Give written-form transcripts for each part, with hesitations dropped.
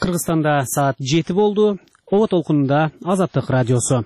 Кыргызстанда саат 7 болду. Ова толкунунда Азаттык радиосу.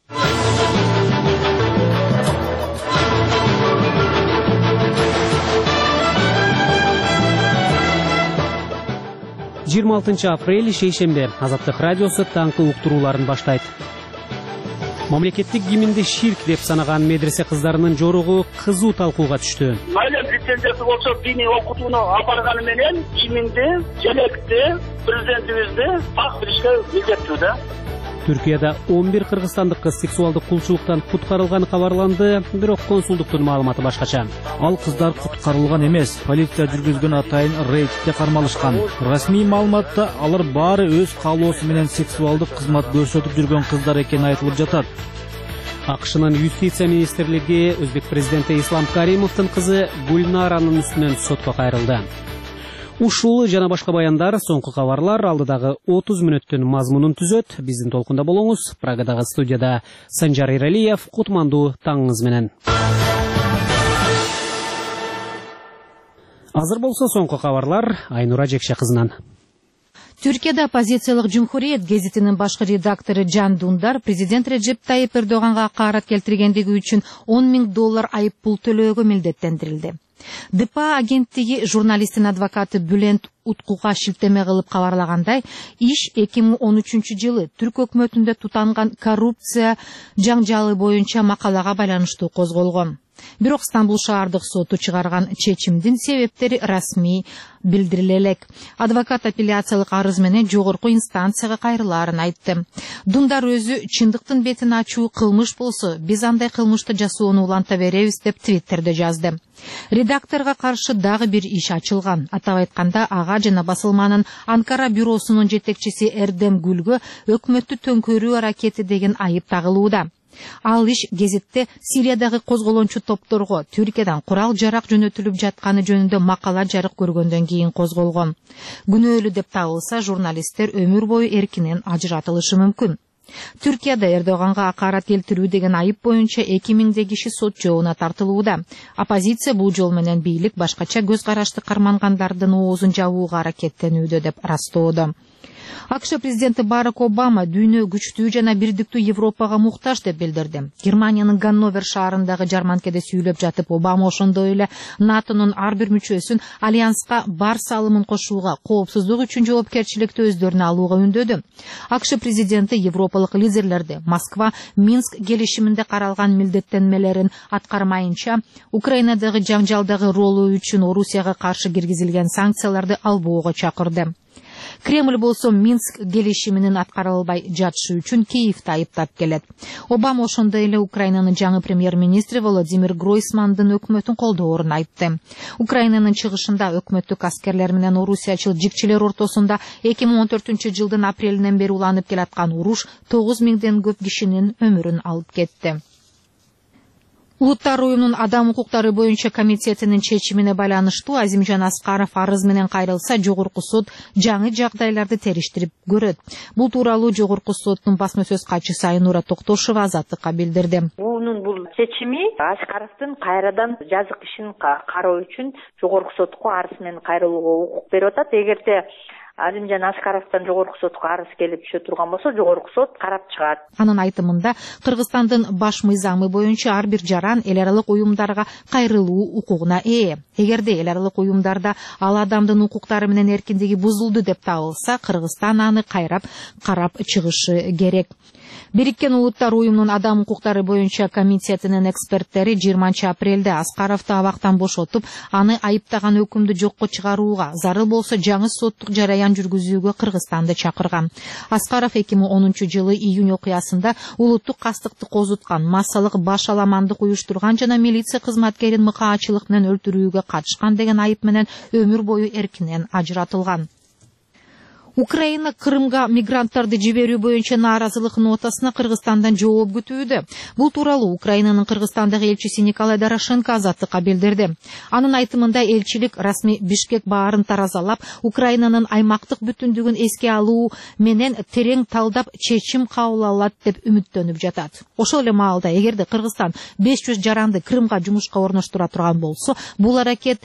Апрель шейшембе Азаттык радиосу таңкы уктурууларын баштайт. Мамлекеттик гимнди ширк деп санаган медресе кыздарынын жоругу кызуу талкууга түштү. Майлем лицензиясы болсо диний окутууну албарганы менен гимнди, желекти, президентибизди так билишке милдеттүү да. Түркияда 11 кыргызстандык кыз сексуалдык кулчулуктан куткарылганы кабарланды, бирок консулдуктун маалыматы башкача. Ал кыздар куткарылган эмес, полиция жүргүзгөн атайын рейдте кармалышкан. Расмий маалыматта алар баары өз каалоосу менен сексуалдык кызмат көрсөтүп жүргөн кыздар экени айтылып жатат. АКШнын юстиция министрлиги Өзбек президенти Ислам Каримовдун кызы Гульнаранын үстүнөн сотко кайрылды. Ушул жана башка баяндар, соңку кабарлар алдыдагы 30 мүнөттүн мазмунун түзөт. Биздин толкунда болуңуз. Прагадагы студияда Санжар Иралиев, кутмандуу таңыңыз менен. Азыр болсо соңку кабарлар Айнура Жекше кызынан. Түркияда оппозициялык Жумхуриет гезитинин башкы редактору Жан Дундар президент Реджеп Тайип Эрдоганга акарат келтиргендиги үчүн $10 000 айып пул төлөөгө милдеттендирилди. ДПА агенттиги журналисттин адвокаты Бүлент Уткуга шилтеме кылып кабарлагандай, иш 2013 жылы Түрк өкмөтүндө тутанган коррупция жаңжалы боюнча макалага байланыштуу козголгон. Бирок Стамбул шаардык соту чыгарган чечимдин себептери расмий билдириле элек. Адвокат апелляциялык арыз менен жогорку инстанцияга кайрылаарын айтты. Дундар өзү чындыктын бетин ачуу кылмыш болсо, биз андай кылмышты жасоону уланта беребиз деп Твиттерде жазды. Редакторга каршы дагы бир иш ачылган. Атап айтканда, ага жана басылманын Анкара бюросунун жетекчиси Эрдем Гүлгө өкмөттү төңкөрүү аракети деген айып тагылууда. Ал иш гезитте Сириядагы козголончу топторго Түркиядан курал жарак жөнөтүлүп жатканы жөнүндө макала жарык көргөндөн кийин козголгон. Күнөөлүү деп табылса, журналисттер өмүр бою эркинен ажыратылышы мүмкүн. Түркияда Эрдоганга акарат келтирүү деген айып боюнча 2000 киши сот жообуна тартылууда. Оппозиция бул жол менен бийлик башкача көз карашты кармангандардын оозун жабууга аракеттенүүдө деп растоодо. АКШ президенти Барак Обама дүйнө күчтүү жана бирдиктүү Европага муктаж деп билдирди. Германиянын Ганновер шаарындагы жарманкеде сүйлөп жатып, Обама ошондой эле НАТОнун ар бир мүчөсүн альянска бар салымын кошууга, коопсуздук үчүн жоопкерчиликти өздөрүнө алууга үндөдү. АКШ президенти европалык лидерлерди Москва Минск келишиминде каралган милдеттенмелерин аткармайынча, Украинадагы жаңжалдагы ролу үчүн Орусияга каршы киргизилген санкцияларды албоого чакырды. Кремль болсо Минск келишиминин аткарылбай жатышы үчүн Киевти айыптап келет. Обама ошондой эле Украинанын жаңы премьер-министри Владимир Гройсмандын өкмөтүн колдоорун айтты. Украинанын чыгышында өкмөттүк аскерлер менен орусиячыл жикчилер ортосунда 2014 жылдын апрелинен бери уланып келаткан уруш 9000ден көп кишинин өмүрүн алып кетти. Улуттар уюмунун адам укуктары боюнча комитетинин чечимине байланыштуу Азимжан Аскаров арыз менен кайрылса, жогорку сот жаңы жагдайларды териштирип көрөт. Бул тууралуу жогорку соттун басма сөз катчысы Айнура Токтошова Азаттыкка билдирди. Бул чечими Аскаровдун кайрадан жазык ишин кароо үчүн жогорку сотко арыз менен кайрылууга укук берип атат. Эгерде Азимжан Аскаровдон жогорку сотко арыз келип түшө турган болсо, жогорку сот карап чыгат. Анын айтымында, Кыргызстандын баш мыйзамы боюнча ар бир жаран эл аралык уюмдарга кайрылуу укугуна ээ. Эгерде эл аралык уюмдарда ал адамдын укуктары менен эркиндиги бузулду деп табылса, Кыргызстан аны кайрап карап чыгышы керек. Бириккен Улуттар уюмунун адам укуктары боюнча комитетинин эксперттери 20 апрелде Аскаровду абактан бошотуп, аны айыптаган өкүмдү жокко чыгарууга, зарыл болсо жаңы соттук жараян жүргүзүүгө Кыргызстанды чакырган. Аскаров 2010 жылы июнь окуясында улуттук кастыкты козуткан, массалык баш аламандык уюштурган жана милиция кызматкерин мыкаачылык менен өлтүрүүгө катышкан деген айып менен өмүр бою эркинен ажыратылган. Украина Крымга мигранттарды жиберүү боюнча нааразылык нотасына Кыргызстандан жооп күтүүдө. Бул тууралуу Украинанын Кыргызстандагы элчиси Николай Дорошенко Азаттыкка билдирди. Анын айтымында элчилик расмий Бишкек баарын таразалап, Украинанын аймактык бүтүндүгүн эске алуу менен терең талдап чечим кабыл алат деп үмүттөнүп жатат. Ошол эле маалда эгерде Кыргызстан 500 жаранды Крымга жумушка орноштура турган болсо, бул аракет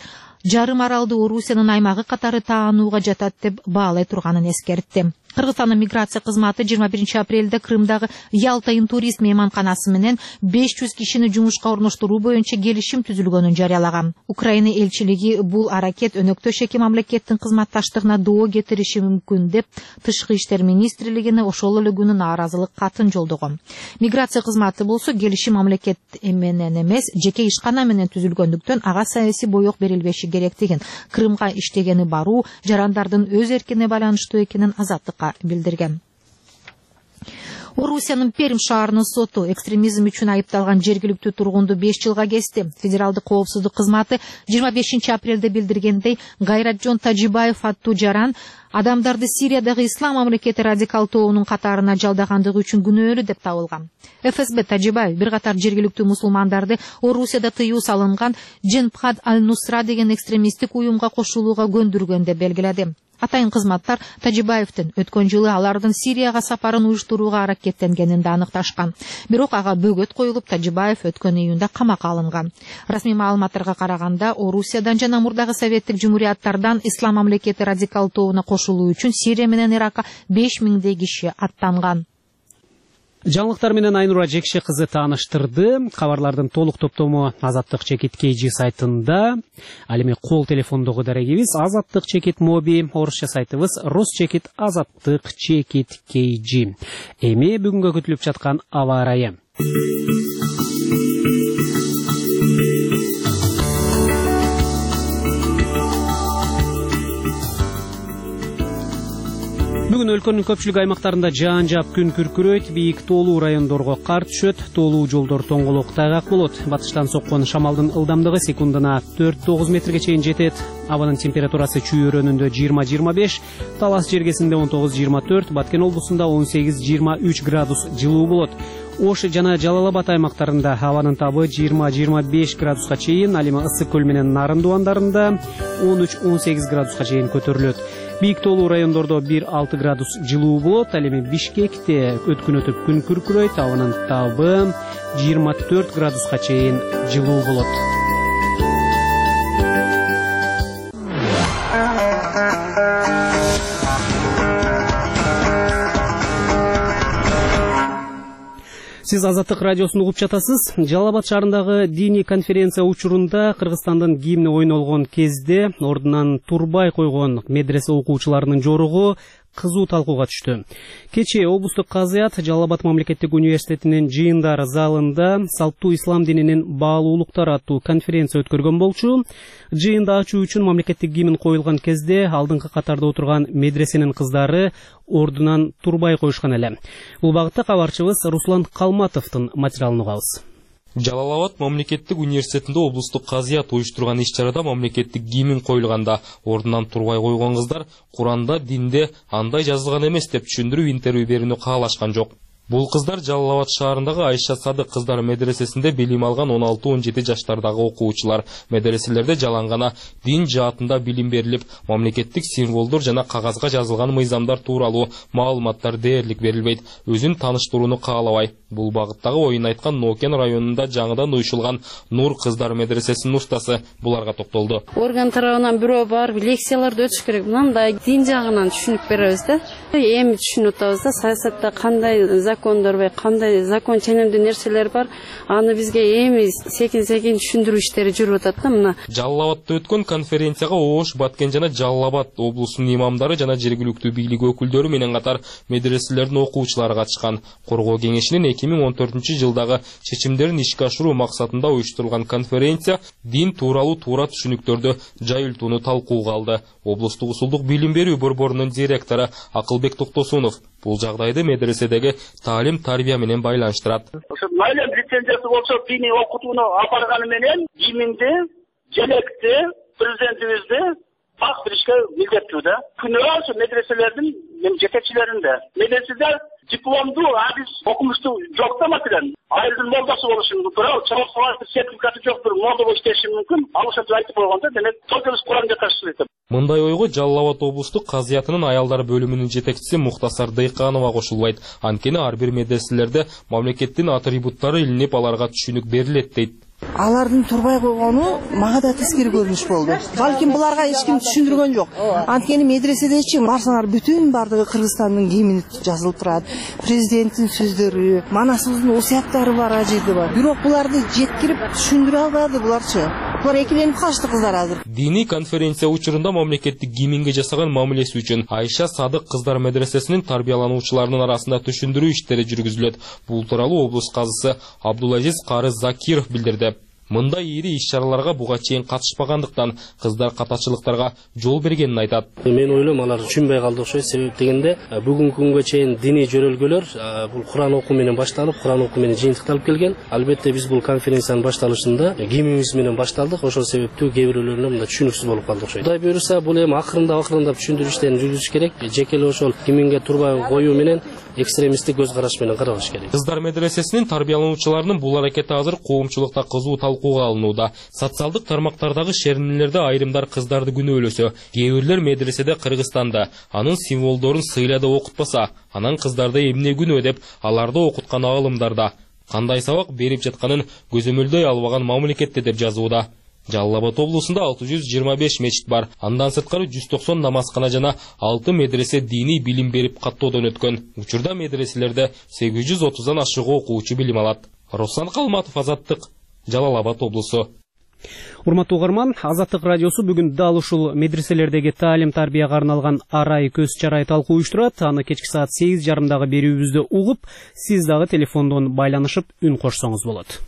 жарым аралды Орусиянын аймагы катары таанууга жатат деп баалай турганын эскертти. Кыргызстандын миграция кызматы 21 апрелде Крымдагы Ялта интурист мейманканасы менен 500 кишини жумушка орноштуруу боюнча келишим түзүлгөнүн жарыялаган. Украина элчилиги бул аракет өнөктөш эки мамлекеттин кызматташтыгына доо кетириши мүмкүн деп Тышкы иштер министрлигине ошол эле күнү нааразылык катын жолдогон. Миграция кызматы болсо келишим мамлекет менен эмес, жеке ишкана менен түзүлгөндүктөн ага саясий боек берилбеши керектигин, Крымга иштегени баруу жарандардын өз эркине байланыштуу экенин Азаттыкка билдирген. Орусиянын Пермь шаарынын соту экстремизм үчүн айыпталган жергиликтүү тургунду 5 жылга кести. Федералдык коопсуздук кызматы 25 апрелде билдиргендей, Гайратжон Тажибаев аттуу жаран адамдарды Сириядагы ислам мамлекети радикал тобунун катарына жалдагандыгы үчүн күнөөлүү деп табылган. ФСБ Тажибаев бир катар жергиликтүү мусулмандарды Орусияда тыюу салынган Дженбхад аль-Нусра деген экстремисттик уюмга кошулууга көндүргөн деп белгиледи. Атайын кызматтар Тажибаевдин өткөн жылы алардын Сирияга сапарын уюштурууга аракеттенгенин да аныкташкан. Бирок ага бөгөт коюлуп, Тажибаев өткөн июнда камакка алынган. Расмий маалыматтарга караганда, Орусиядан жана мурдагы советтик жумурияттардан ислам мамлекети радикал тобуна кошулуу үчүн Сирия менен Иракка 5000 киши аттанган. Жаңылыктар менен Айнура Жекше кызы тааныштырды. Кабарлардын толук топтому Азаттык чекит KG сайтында. Ал эми кол телефондогу дарегибиз Азаттык чекит моби, орусча сайтыбыз Росчекит Азаттык чекит KG. Эми бүгүнгө күтүлүп жаткан аба ырайы. Бүгүн өлкөнүн көпчүлүк аймактарында жаан жаап күн күркүрөйт, бийик тоолуу райондорго кар түшөт, тоолуу жолдор тоңголок тайгак болот. Батыштан соккон шамалдын ылдамдыгы секундына 4-9 метрге чейин жетет. Абанын температурасы Чүй өрөөнүндө 20-25, Талас жергесинде 19-24, Баткен облусунда 18-23 градус жылуу болот. Ош жана Жалал-Абад аймактарында абанын табы 20-25 градуска чейин, ал эми Ысык көл менен Нарын дубандарында 13-18 градуска чейин көтөрүлөт. Бийик тоолуу райондордо 1-6 градус жылуу болот. Ал эми Бишкекте өткүн өтүп күн күркүрөйт, абанын табы 24 градуска чейин жылуу болот. Сиз Азаттык радиосун угуп жатасыз. Жалал-Абад шаарындагы диний конференция учурунда Кыргызстандын гимни ойнолгон кезде ордунан турбай койгон медресе окуучуларынын жоругу кызуу талкууга түштү. Кечээ облустук казыят Жалал-Абад мамлекеттик университетинин жыйындар залында салттуу ислам дининин баалуулуктары аттуу конференция өткөргөн болчу. Жыйынды ачуу үчүн мамлекеттик гимн коюлган кезде алдыңкы катарда отурган медресенин кыздары ордунан турбай коюшкан эле. Бул багытта кабарчыбыз Руслан Калматовдун материалын угабыз. Жалал-Абад мамлекеттик университетинде облустук казыят уюштурган иш-чарада мамлекеттик гимн коюлганда ордунан турбай койгон кыздар Куранда, динде андай жазылган эмес деп түшүндүрүп интервью берүүнү каалашкан жок. Бул кыздар Жалал-Абад шаарындагы Айша Садык кыздар медресесинде билим алган 16-17 жаштардагы окуучулар. Медреселерде жалаң гана дин жаатында билим берилип, мамлекеттик символдор жана кагазга жазылган мыйзамдар тууралуу маалыматтар дээрлик берилбейт. Өзүн тааныштырууну каалабай. Бул багыттагы оюн айткан Нокен районунда жаңыдан уюшулган Нур кыздар медресесинин устасы буларга токтолду. Орган тарабынан бирөө барып лекцияларды өтүш керек. Мындай дин жагынан түшүнүп беребиз да. Эми түшүнүп атабыз да, саясатта кандай закондор бар, кандай закон ченемдүү нерселер бар. Аны бизге эми секин түшүндүрүү иштери жүрүп атат да мына. Жалал-Абадта өткөн конференцияга Ош, Баткен жана Жалал-Абад облусунун имамдары жана жергиликтүү бийлик өкүлдөрү менен катар медреселердин окуучулары катышкан. Коргоо кеңешинин 2014-жылдагы чечимдерин ишке ашыруу максатында уюштурулган конференция дин тууралуу туура түшүнүктөрдү жайылтууну талкууга алды. Облустук усулдук билим берүү борборунун директору Акылбек Токтосунов бул жагдайды медреседеги таалим-тарбия менен байланыштырат. Майлен лицензиясы болсо диний окутууну апарганы менен гимнди, желекти, президентибизди так билишке милдеттүү да. Күнөө ошо медреселердин жетекчилеринде. Медреседе дипломдуу адис окумуштуу жок да маселен. Айылдын молдасы болушу мүмкүн, бирок чоң сертификаты жок бир молдо болуп иштеши мүмкүн. Ал ошентип айтып койгондо, демек толтурус Куранга каршы. Мындай ойго Жалал-Абад облустук казыятынын аялдар бөлүмүнүн жетекчиси Мухтасар Дыйканова кошулбайт. Анткени ар бир медреселерде мамлекеттин атрибуттары илинип, аларга түшүнүк берилет дейт. Алардын турбай койгону мага да тескери көрүнүш болду. Балким буларга эч ким түшүндүргөн жок. Анткени медреседечи барсаңар бүтүн бардыгы Кыргызстандын гимни жазылып турат. Президенттин сөздөрү, манасыбыздын осуяттары бар ажырды бар. Бирок буларды жеткирип түшүндүрө албады буларчы. Булар экиленип калышты кыздар азыр. Диний конференция учурунда мамлекеттик гимнге жасаган мамилеси үчүн Айша Садык кыздар медресесинин тарбиялануучуларынын арасында түшүндүрүү иштери жүргүзүлөт. Бул тууралуу облус казысы Абдулазиз Кары Закиров билдирди. Мындай ири иш-чараларга буга чейин катышпагандыктан кыздар катачылыктарга жол бергенин айтат. Мен ойлойм алар түшүнбөй калды окшойт. Себеп дегенде бүгүнкү күнгө чейин диний жөрөлгөлөр бул Куран окуу менен башталып, Куран окуу менен жыйынтыкталып келген. Албетте биз бул конференциянын башталышында гимнибиз менен башталдык. Ошол себептүү кээ бирөөлөрүнө мында түшүнүксүз болуп калды окшойт. Кудай буйруса бул эми акырындап түшүндүрүү иштерин жүргүзүш керек. Жеке эле ошол гимнге турбай коюу менен экстремисттик көз караш менен карабаш керек. Кыздар медресесинин тарбиялануучуларынын бул аракети азыр коомчулукта кызуу талкууга алынууда. Социалдык тармактардагы шеринелерде айрымдар кыздарды күнөөлөсө, кээ бирлер медреседе Кыргызстанда анын символдорун сыйлада окутпаса, анан кыздарды эмне күнөө деп аларды окуткан аалымдарда кандай сабак берип жатканын көзөмөлдөй албаган мамлекетте деп жазууда. Жалал Абад облусунда 625 мечит бар. Андан сырткары 190 намазкана жана 6 медресе дини билим берип каттоодон өткөн. Учурда медреселерде 830дан ашык окуучу билим алат. Руслан Калматов, Азаттык, Жалал Абад облусу. Урматтуу угарман, Азаттык радиосу бүгүн дал ушул медреселердеги таалим-тарбияга арналган арай көз чарай талкуу уюштурат. Аны кечки саат 8:30 берүүбүздө угуп, сиз дагы телефондон байланышып үн кошсоңуз болот.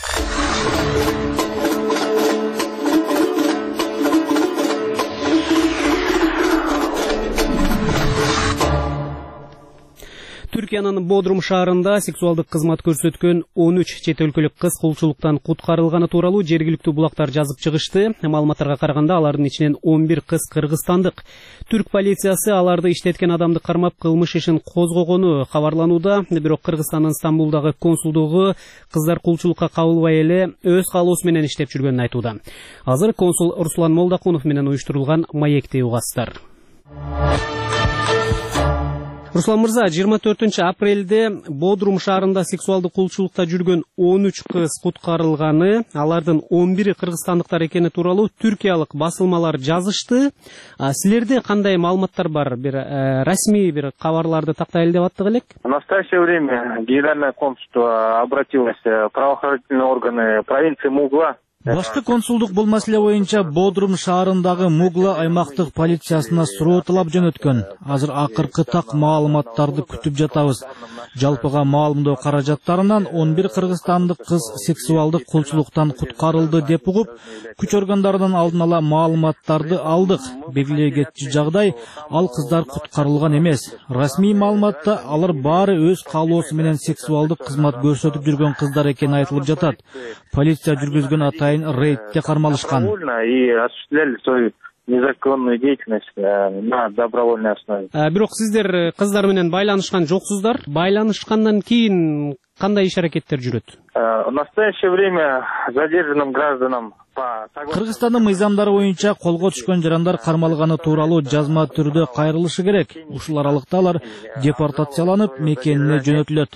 Түркиянын Бодрум шаарында сексуалдык кызмат көрсөткөн 13 чет өлкөлүк кыз кулчулуктан куткарылганы тууралуу жергиликтүү булактар жазып чыгышты. Маалыматтарга караганда алардын ичинен 11 кыз кыргызстандык. Түрк полициясы аларды иштеткен адамды кармап кылмыш ишин козгогону кабарланууда. Бирок Кыргызстандын Стамбулдагы консулдугу кыздар кулчулукка кабылбай эле өз каалоосу менен иштеп жүргөнүн айтууда. Азыр консул Руслан Молдакунов менен уюштурулган маекти угасыздар. Руслан мырза, 24 апрелде Бодрум шаарында сексуалдык кулчулукта жүргөн 13 кыз куткарылганы, алардын 11 кыргызстандыктар экени тууралуу түркиялык басылмалар жазышты. Силерде кандай маалыматтар бар? Бир расмий бир кабарларды тактайлы деп аттык элек. В настоящее время Генеральное консульство обратилось в правоохранительные органы провинции Мугла. Башкы консулдук бул маселе боюнча Бодрум шаарындагы Мугла аймактык полициясына суроо талап жөнөткөн. Азыр акыркы так маалыматтарды күтүп жатабыз. Жалпыга маалымдоо каражаттарынан 11 кыргызстандык кыз сексуалдык кулчулуктан куткарылды деп угуп, күч органдарынан алдын ала маалыматтарды алдык. Белгилей кетчү жагдай, ал кыздар куткарылган эмес. Расмий маалыматта алар баары өз каалоосу менен сексуалдык кызмат көрсөтүп жүргөн кыздар экени айтылып жатат. Полиция жүргүзгөн рейдте кармалышкан. И осуществляли свою незаконную деятельность на добровольной основе. Бирок сиздер кыздар менен байланышкан жоксуздар. Байланышкандан кийин кандай иш-аракеттер жүрөт? В настоящее время задержанным гражданам Кыргызстандын мыйзамдары боюнча колго түшкөн жарандар кармалганы тууралуу жазма түрдө кайрылышы керек. Ушул аралыкта алар депортацияланып, мекенине жөнөтүлөт.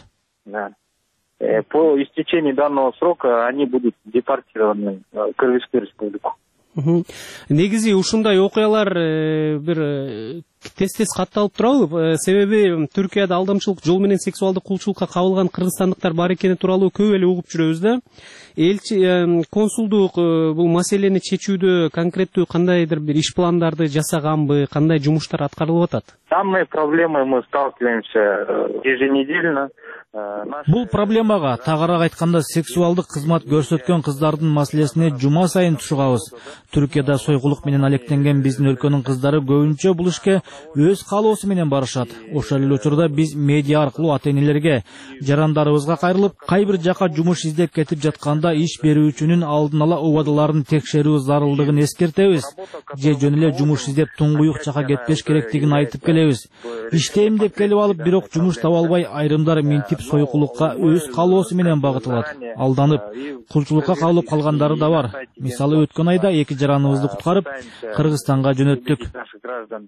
По истечении данного срока они будут депортированы в Кыргызскую республику. Негизи ушундай окуялар бир тез катталып турабы? Себеби Түркияда алдамчылык жол менен сексуалдык кулчулукка кабылган кыргызстандыктар бар экени тууралуу көп эле угуп жүрөбүз да. Элчи консулдук бул маселени чечүүдө конкреттүү кандайдыр бир иш пландарды жасаганбы, кандай жумуштар аткарылып атат? Данной проблемой мы сталкиваемся еженедельно. Бул проблемага, тагыраак айтканда, сексуалдык кызмат көрсөткөн кыздардын маселесине жума сайын тушугабыз. Түркияда сойгулук менен алектенген биздин өлкөнүн кыздары көбүнчө бул ишке өз каалоосу менен барышат. Ошол эле учурда биз медиа аркылуу ата-энелерге, жарандарыбызга кайрылып, кай бир жака жумуш издеп кетип жатканда иш берүүчүнүн алдын ала убадаларын текшерүү зарылдыгын эскертебиз. Же жөн эле жумуш издеп туңгуюк жака кетпеш керектигин айтып келебиз. Иштейм деп келип алып, бирок жумуш таба албай айрымдар минтип сойкулукка өз каалоосу менен багытылат. Алданып, кулчулукка кабылып калгандары да бар. Мисалы өткөн айда 2 жараныбызды куткарып, Кыргызстанга жөнөттүк.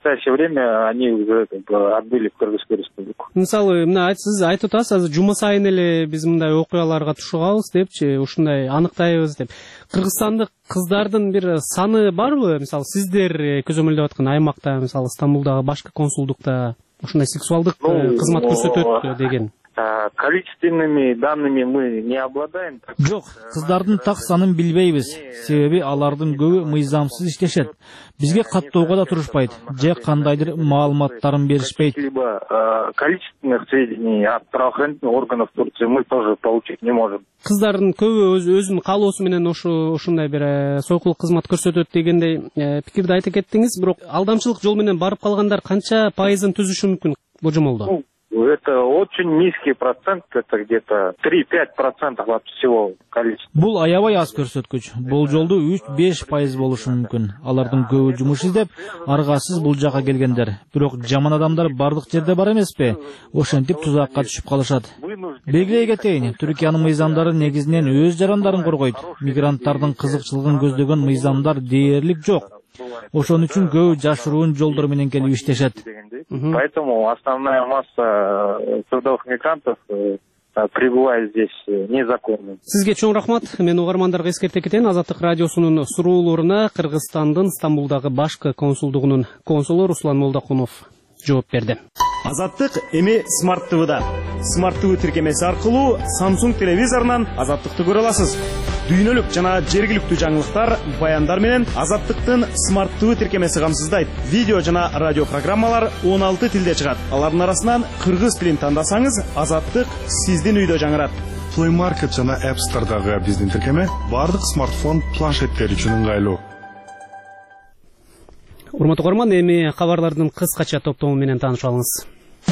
настоящее время они уже отбыли в Кыргызскую республику. Мисалы, мына сиз айтып атасыз, азыр жума сайын эле биз мындай окуяларга тушугабыз депчи, ушундай аныктайбыз деп. Кыргызстандык кыздардын бир саны барбы? Мисалы, сиздер көзөмөлдөп аткан аймакта, мисалы, Стамбулдагы башкы консулдукта ушундай сексуалдык кызмат көрсөтөт деген. Количественными данными мы не обладаем. Жок, кыздардын так санын билбейбиз. Себеби алардын көбү мыйзамсыз иштешет. Бизге каттоого да турушпайт, же кандайдыр маалыматтарын беришпейт. Либо количественных сведений от правоохранительных органов Турции мы тоже получить не можем. Кыздардын көбү өзүнүн каалоосу менен ушундай бир сойкулук кызмат көрсөтөт дегендей пикирди айтып кеттиңиз, бирок алдамчылык жол менен барып калгандар канча пайызын түзүшү мүмкүн Божомолдо? Это очень низкий процент, это где-то 3-5% от всего количества. Бул аябай аз көрсөткүч. Бул жолду 3-5% болушу мүмкүн. Алардын көбү жумуш издеп, аргасыз бул жака келгендер. Бирок жаман адамдар бардык жерде бар эмеспи? Ошентип тузакка түшүп калышат. Белгилей кетейин, Түркиянын мыйзамдары негизинен өз жарандарын коргойт. Мигранттардын кызыкчылыгын көздөгөн мыйзамдар дээрлик жок. Ошон үчүн көбү жашыруун жолдор менен келип иштешет. Поэтому основная масса трудовых мигрантов пребывает здесь незаконно. Сизге чоң рахмат. Мен угармандарга эскерте кетейин, Азаттык радиосунун суроолоруна Кыргызстандын Стамбулдагы башкы консулдугунун консулу Руслан Молдокунов жооп берди. Азаттык эми Smart TV'да. Smart TV тиркемеси аркылуу Samsung телевизорунан Азаттыкты көрө аласыз. Дүйнөлүк жана жергиликтүү жаңылыктар, баяндар менен Азаттыктын Smart TV тиркемеси камсыздайт. Видео жана радио программалар 16 тилде чыгат. Алардын арасынан кыргыз тилин тандасаңыз, Азаттык сиздин үйдө жаңырат. Play Market жана App Store'дагы биздин тиркеме бардык смартфон планшеттер үчүн ыңгайлуу. Урматтуу көрөрман, эми кабарлардын кыскача топтому менен таанышып алыңыз.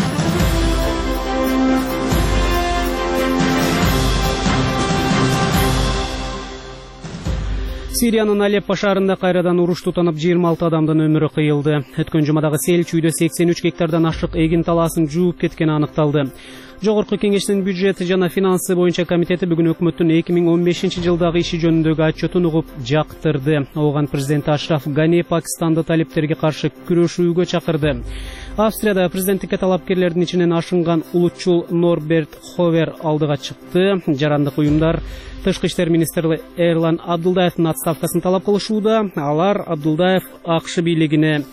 Сириянын Алеппо шаарында кайрадан уруш тутанып 26 адамдын өмүрү кыйылды. Өткөн жумадагы сел чүйдө 83 гектардан ашык эгин талаасын жууп кеткени аныкталды. Жогорку кеңештин бюджет жана финансы боюнча комитети бүгүн өкмөттүн 2015 жылдагы иши жөнүндөгү отчетун угуп жактырды. Оған президент Ашраф Гани Пакистанды талептерге каршы күрөшүүгө чакырды. Австрияда президенттикке талапкерлердин ичинен ашынган улутчул Норберт Ховер алдыга чыкты. Жарандык уюмдар Тышкы иштер министри Эрлан Абдулдаевдин отставкасын талап кылышууда. Алар Абдулдаев АКШ бийлигине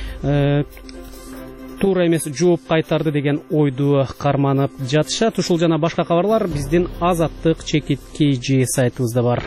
туура эмес жооп кайтарды деген ойду карманып жатышат. Ушул жана башка кабарлар биздин Азаттык чекит.kg сайтыбызда бар.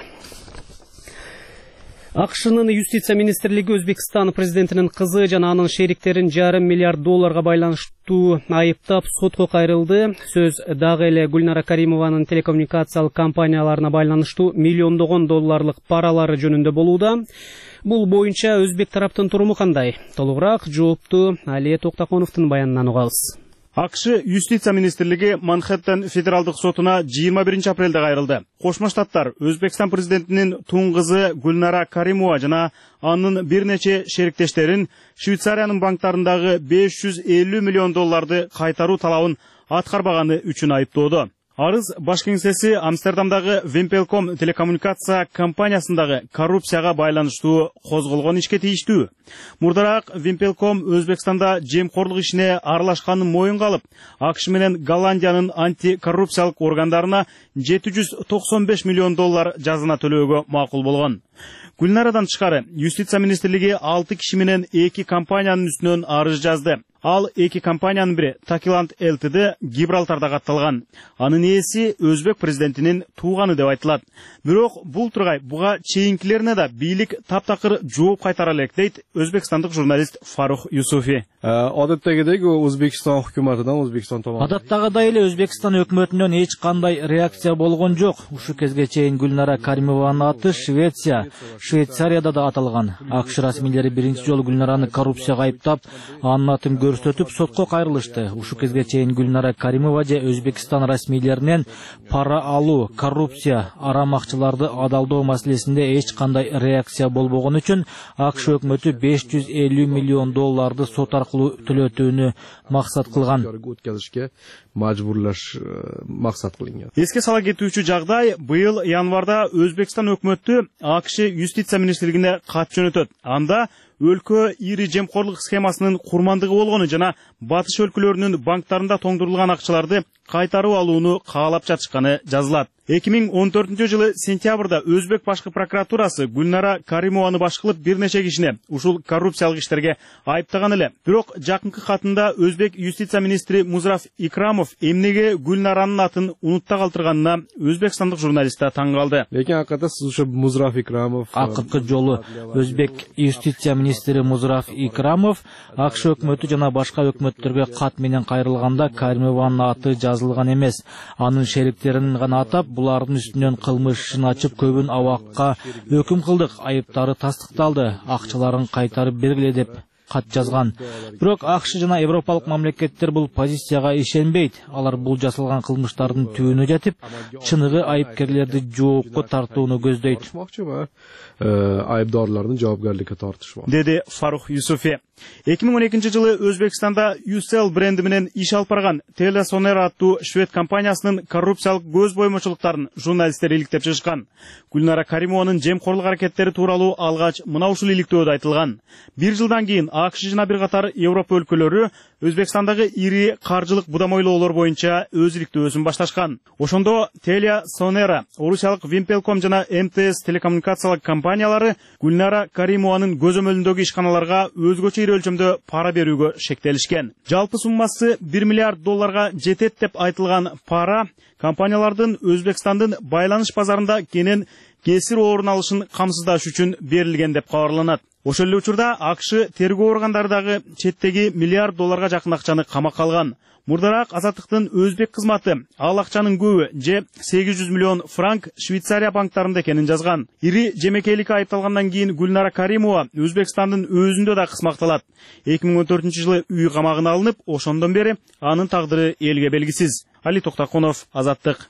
АКШнын юстиция министрлиги Өзбекстан президентинин кызы жана анын шериктерин $500 миллиард байланыштуу айыптап сотко кайрылды. Сөз дагы эле Гульнара Каримованын телекоммуникациялык компанияларына байланыштуу $миллиондогон паралары жөнүндө болууда. Бул боюнча өзбек тараптын туруму кандай? Толугураак жоопту Алия Токтаконовдун баянынан угабыз. АКШ юстиция министрлиги Манхэттен федералдык сотуна 21 апрелде кайрылды. Кошмо Штаттар Өзбекстан президентинин тууң кызы Гульнара Каримова жана анын бир нече шериктештерин Швейцариянын банктарындагы $550 миллион кайтаруу талабын аткарбаганы үчүн айыптоодо. Арыз баш кеңсеси Амстердамдагы Вимпелком телекоммуникация компаниясындагы коррупцияга байланыштуу козголгон ишке тийиштүү. Мурдараак Вимпелком Өзбекстанда жемкорлук ишине аралашканын моюнга алып, АКШ менен Голландиянын антикоррупциялык органдарына $795 миллион жазына төлөөгө макул болгон. Гүлнарадан тышкары юстиция министрлиги 6 киши менен 2 компаниянын үстүнөн арыз жазды. Ал 2 компаниянын бири Такиланд ЛТД Гибралтарда катталган. Анын ээси Өзбек президентинин тууганы деп айтылат. Бирок бул тургай буга чейинкилерине да бийлик таптакыр жооп кайтара элек дейт өзбекстандык журналист Фарух Юсуфи. Адаттагыдай Өзбекстан өкмөтүнөн Өзбекстан tomonidan. Адаттагыдай эле Өзбекстан өкмөтүнөн эч кандай реакция болгон жок. Ушу кезге чейин Гүлнара Каримованын аты Швейцарияда да аталган. АКШ расмийлери биринчи жолу Гүлнараны коррупцияга айыптап, анын атын көрсөтүп сотко кайрылышты. Ушу кезге чейин Гүлнара Каримова же Өзбекстан расмийлеринен пара алуу, коррупция, арамакчыларды адалдоо маселесинде эч кандай реакция болбогон үчүн АКШ өкмөтү $550 миллион сот аркылуу төлөтүүнү максат кылган. Эске сала кетүүчү жагдай быйыл январда Өзбекстан өкмөтү АКШ юстиция министрлигине кат жөнөтөт. Анда өлкө ири жемкорлук схемасынын курмандыгы болгону жана батыш өлкөлөрүнүн банктарында тоңдурулган акчаларды кайтарып алууну каалап жатышканы жазылат. 2014 жылы сентябрда Өзбек башкы прокуратурасы Гүлнара Каримованы баш кылып бир нече кишини ушул коррупциялык иштерге айыптаган эле. Бирок жакынкы катында Өзбек юстиция министри Музраф Икрамов эмнеге Гүлнаранын атын унутта калтырганына өзбекстандык журналист таң калды. Lekin hakikaten siz o'sha Muzraf Ikramov акыркы жолу Өзбек юстиция министри Музраф Икрамов АКШ өкмөтү жана башка өкмөттөргө кат менен кайрылганда Каримованын аты жазылган эмес. Анын шериктерин гана атап, булардын үстүнөн кылмыш ишин ачып көбүн абакка өкүм кылдык, айыптары тастыкталды, акчаларын кайтарып бергиле деп кат жазган. Бирок АКШ жана европалык мамлекеттер бул позицияга ишенбейт. Алар бул жасалган кылмыштардын түбүнө жетип, чыныгы айыпкерлерди жоопко тартууну көздөйт. Ayıpdorlarını javobgarlikka tortishmoqchi, dedi Farruh Yusufi. 2012 жылы Өзбекстанда UCell бренди менен иш алып барган TeliaSonera аттуу швед компаниясынын коррупциялык көз боймочулуктарын журналисттер иликтеп чыгышкан. Гүлнара Каримованын жемкорлук аракеттери тууралуу алгач мына ушул иликтөөдө айтылган. Бир жылдан кийин АКШ жана бир катар Европа өлкөлөрү Өзбекстандагы ири каржылык будамойлоолор боюнча өз иликтөөсүн башташкан. Ошондо TeliaSonera, Орусиялык Вимпелком жана МТС телекоммуникациялык компаниялары Гүлнара Каримованын көзөмөлүндөгү ишканаларга өзгөчө ири өлчөмдө пара берүүгө шектелишкен. Жалпы суммасы 1 миллиард долларга жетет деп айтылган пара компаниялардын Өзбекстандын байланыш базарында кенен кесир орун алышын камсыздаш үчүн берилген деп кабарланат. Ошол эле учурда АКШ тергөө органдары дагы четтеги миллиард долларга жакын акчаны камакка алган. Мурдараак Азаттыктын Өзбек кызматы ал акчанын көбү же 800 миллион франк Швейцария банктарында экенин жазган. Ири жемекейликке айыпталгандан кийин Гүлнара Каримова Өзбекстандын өзүндө да кысмакталат. 2014 жылы үй камагына алынып, ошондон бери анын тагдыры элге белгисиз. Али Токтакунов, Азаттык.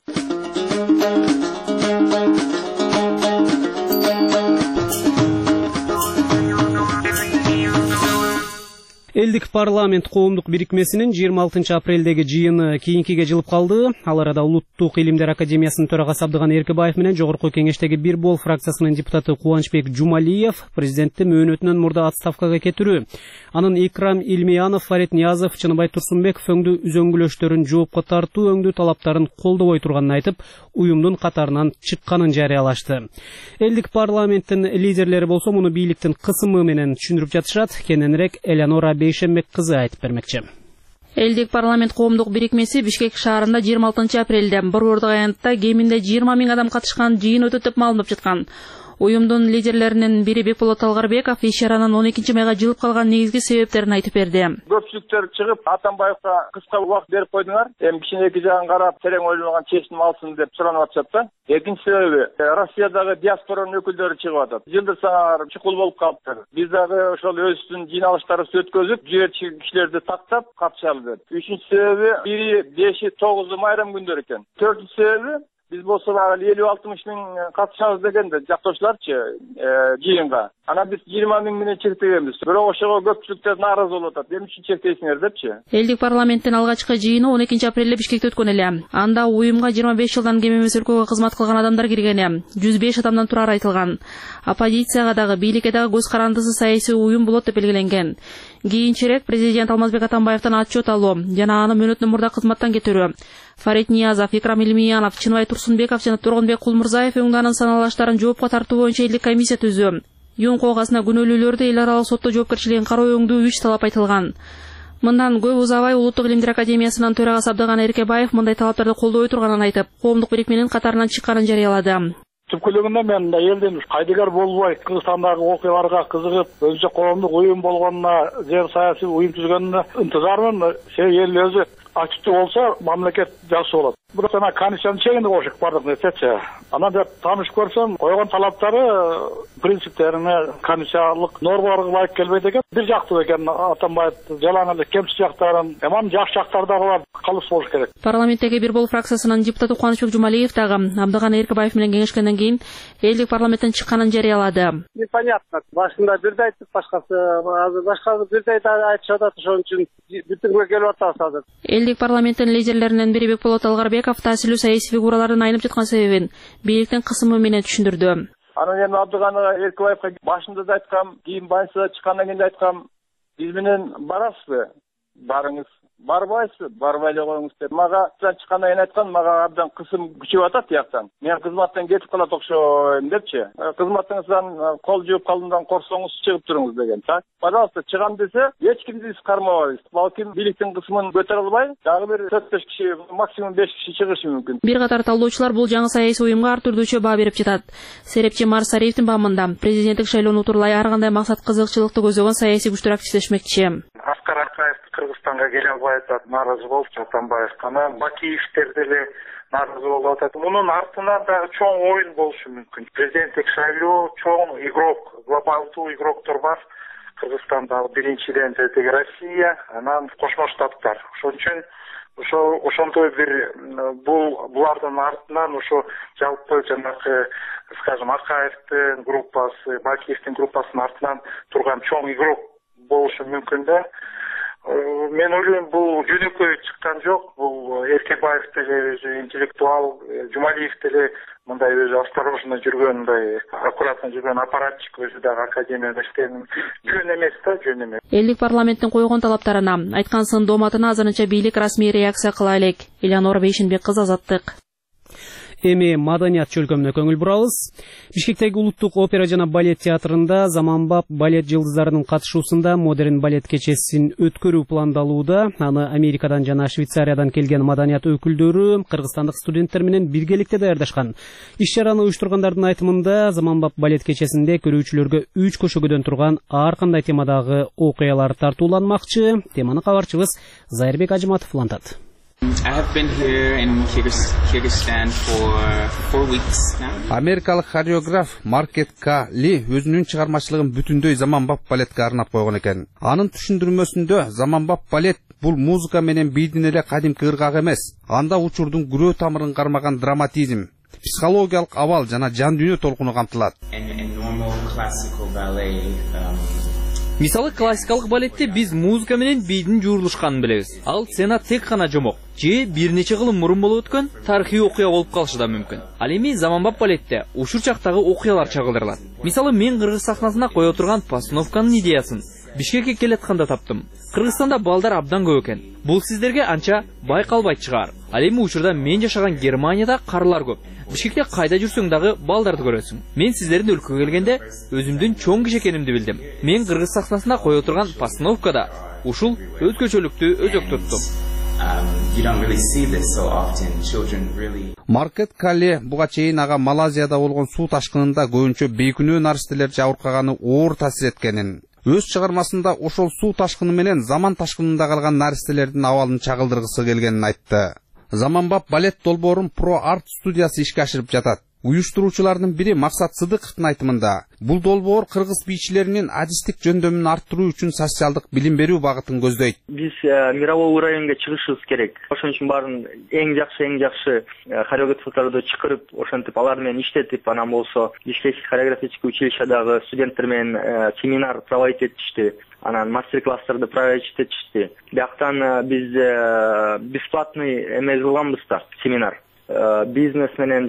Элдик парламент коомдук бирикмесинин 26 апрелдеги жыйыны кийинкиге жылып калды. Ал арада Улуттук илимдер академиясынын төрагасы Абдыган Эркебаев менен жогорку кеңештеги Бир бол фракциясынын депутаты Кубанычбек Жумалиев президентти мөөнөтүнөн мурда отставкага кетирүү, анын Икрам Илмиянов, Фарид Ниязов, Чыныбай Турсунбеков өңдүү үзөңгүлөштөрүн жоопко тартуу өңдүү талаптарын колдобой турганын айтып, уюмдун катарынан чыкканын жарыялашты. Элдик парламенттин лидерлери болсо муну бийликтин кысымы менен түшүндүрүп жатышат. Кененирээк Элеонора Бейшембек кызы айтып бермекчи. Элдик парламент коомдук бирикмеси Бишкек шаарында 26 апрелде борбордук аянтта кеминде 20 000 адам катышкан жыйын өтөт деп маалымдап жаткан. Уюмдун лидерлеринин бири Бекболот Талгарбеков ишаранын 12 майга жылып калган негизги себептерин айтып берди. Көпчүлүктөр чыгып Атамбаевга кыска убакыт берип койдуңар, эми кичинеки жагын карап терең ойлонгон чечим алсын деп суранып атышат да. Экинчи себеби Россиядагы диаспоранын өкүлдөрү чыгып атат. Жылдырсаңар чукул болуп калыптыр. Биз дагы ошол өзүбүздүн жыйналыштарыбызды өткөзүп, жүйөтчү кишилерди тактап катышалы деп. Үчүнчү себеби 1-5 9 майрам күндөр экен. Төртүнчү себеби biz болсо 50-60 миң катышабыз деген да жактоочуларчы жыйынга. Ана биз 20 000 менен чектегенбиз. Бирок ошого көпчүлүктөр нааразы болуп атат. Эмне үчүн чектейсиңер депчи. Элдик парламенттин алгачкы жыйыны 12 апрелде Бишкекте өткөн эле. Анда уюмга 25 жылдан кем эмес өлкөгө кызмат кылган адамдар кирген. 105 адамдан турары айтылган. Оппозицияга дагы бийликке дагы көз карандысы саясий уюм болот деп белгиленген. Кийинчерээк президент Алмазбек Атамбаевдин отчет алуу жана аны мөөнөтүнөн мурда кызматтан кетирүү. Фарид Ниязов, Икрам Илмиянов, Чыныбай Турсунбеков жана Тургунбек Кулмурзаев өңдөнүн саналаштарын жоопко тартуу боюнча элдик комиссия түздү. Юн когасына күнөөлүүлөрдү эл аралык сотто жоопкерчилигин кароо өңдүү 3 талап айтылган. Мындан көп узабай Улуттук илимдер академиясынын төрагасы Абдыган Эркебаев мындай талаптарды колдобой турганын айтып, коомдук бирикменин катарынан чыкканын жарыялады. Түпкүлүгүндө мен элдин кайдыгер болбой, Кыргызстандагы окуяларга кызыгып, өзүнчө коомдук уюм болгонуна, жер саясий уюм түзгөнүнө ынтызармын. Эл өзү ачыктуу болсо, мамлекет жакшы болот. Бирок жана комиссиянын чегинде болушак бардык нерсечи. Анан деп таанышып көрсөм, койгон талаптары принциптерине, комиссиялык нормаларга ылайык келбейт экен. Бир жактуу экен Атамбаев жалаң эле кемсиз жактарын, эман жакшы жактары дагы бар, калыс болуш керек. Парламенттеги Бир бол фракциясынын депутаты Кубанычбек Жумалиев дагы Абдыган Эркебаев менен кеңешкенден кийин элдик парламенттен чыкканын жарыялады. Непонятно. Башында бирди айтып, башкасы бирди айтышып атат, ошон үчүн бүтүнгө келип атабыз азыр. Элдик парламенттин лидерлеринен бири Бекболот Талгарбеков таасирлүү саясий фигуралардын айнып жаткан себебин бийликтин кысымы менен түшүндүрдү. Анан эми Абдыганы Эркебаевга башында да айткам, кийин больницадан чыккандан кийин да айткам, биз менен барасызбы? Барыңыз. Барбайсызбы? Барбай эле коюңуз деп. Мага чыккандан кийин айткан, мага абдан кысым күчөп атат тияктан. Мен кызматтан кетип калат окшойм депчи. Кызматыңыздан кол жууп калуудан корксоңуз чыгып туруңуз деген. Так, пожалуйста, чыгам десе, эч кимди биз кармабайбыз. Балким бийликтин кысымын көтөрө албай, дагы бир 4-5 киши, максимум 5 киши чыгышы мүмкүн. Бир катар талдоочулар бул жаңы саясий уюмга ар түрдүүчө баа берип жатат. Серепчи Марсариевдин баамында президенттик шайлоону утурлай ар кандай максат кызыкчылыкты көзөгөн саясий күчтөр активдешмекчи. Аскар Акаев Кыргызстанга келе албай атат, нааразы болуп Атамбаев. Анан Бакиевдер деле нааразы болуп атат. Мунун артынан дагы чоң оюн болушу мүмкүн. Президенттик шайлоо чоң игрок, глобалдуу игроктор бар. Кыргызстанда биринчиден Россия, анан Кошмо Штаттар. Ошон үчүн ошондой бир булардын артынан ошо жалпы жанагы, скажем, Акаевдин группасы, Бакиевдин группасынын артынан турган чоң игрок болушу мүмкүн да. Мен ойлойм, бул жөнөкөй чыккан жок. Бул Эркебаев деле интеллектуал, Жумалиев деле мындай өзү осторожно жүргөн, мындай аккуратно жүргөн аппаратчик, өзү дагы академияда иштеген. Жөн эмес да, жөн эмес. Элдик парламенттин койгон талаптарына, айткан сын дооматына азырынча бийлик расмий реакция кыла элек. Элеонора Бейшенбек кызы, Азаттык. Эми маданият чөлкөмүнө көңүл бурабыз. Бишкектеги Улуттук опера жана балет театрында заманбап балет жылдыздарынын катышуусунда модерн балет кечесин өткөрүү пландалууда. Аны Америкадан жана Швейцариядан келген маданият өкүлдөрү кыргызстандык студенттер менен биргеликте даярдашкан. Иш-чараны уюштургандардын айтымында заманбап балет кечесинде көрүүчүлөргө 3 көшөгөдөн турган ар кандай темадагы окуялар тартууланмакчы. Теманы кабарчыбыз Зайырбек Ажыматов улантат. I have been here in Kyrgyzstan for 4 weeks now. Америкалык хореограф Маркет К. Ли өзүнүн чыгармачылыгын бүтүндөй заманбап балетке арнап койгон экен. Анын түшүндүрмөсүндө заманбап балет бул музыка менен бийдин эле кадимки ыргак эмес. Анда учурдун күрөө тамырын кармаган драматизм, психологиялык абал жана жан дүйнө толкуну камтылат. Мисалы классикалык балетте биз музыка менен бийдин жуурулушканын билебиз. Ал сцена тек гана жомок же бир нече кылым мурун болуп өткөн тарыхый окуя болуп калышы да мүмкүн. Ал эми заманбап балетте ушул чактагы окуялар чагылдырылат. Мисалы мен кыргыз сахнасына кое турган постановканын идеясын Бишкекке келатканда таптым. Кыргызстанда балдар абдан көп экен. Бул сиздерге анча байкалбай чыгар. Ал эми учурда мен жашаган Германияда карлар көп. Бишкекте кайда жүрсөң дагы балдарды көрөсүң. Мен сиздердин өлкөгө келгенде өзүмдүн чоң киши экенимди билдим. Мен кыргыз сахнасына кое турган постановкада ушул өзгөчөлүктү өзөк туттум. Маркет Кале буга чейин ага Малайзияда болгон суу ташкынында көбүнчө бейкүнөө наристелер жабыркаганы оор таасир эткенин, өз чыгармасында ошол суу ташкыны менен заман ташкынында калган наристелердин абалын чагылдыргысы келгенин айтты. Заманбап балет долбоорун Pro Art студиясы ишке ашырып жатат. Уюштуруучулардын бири Максат Сыдыковдун айтымында, бул долбоор кыргыз бийчилеринин адистик жөндөмүн арттыруу үчүн социалдык билим берүү багытын көздөйт. Биз мировой уровеньге чыгышыбыз керек. Ошон үчүн баарын эң жакшы хореографтарды чакырып, ошентип алар менен иштетип, анан болсо Бишкек хореографический училищедагы студенттер менен семинар проводить этишти. Анан мастер-класстарды проводить этишти. Бияктан биз бесплатный эме кылганбыз да, семинар. Бизнес менен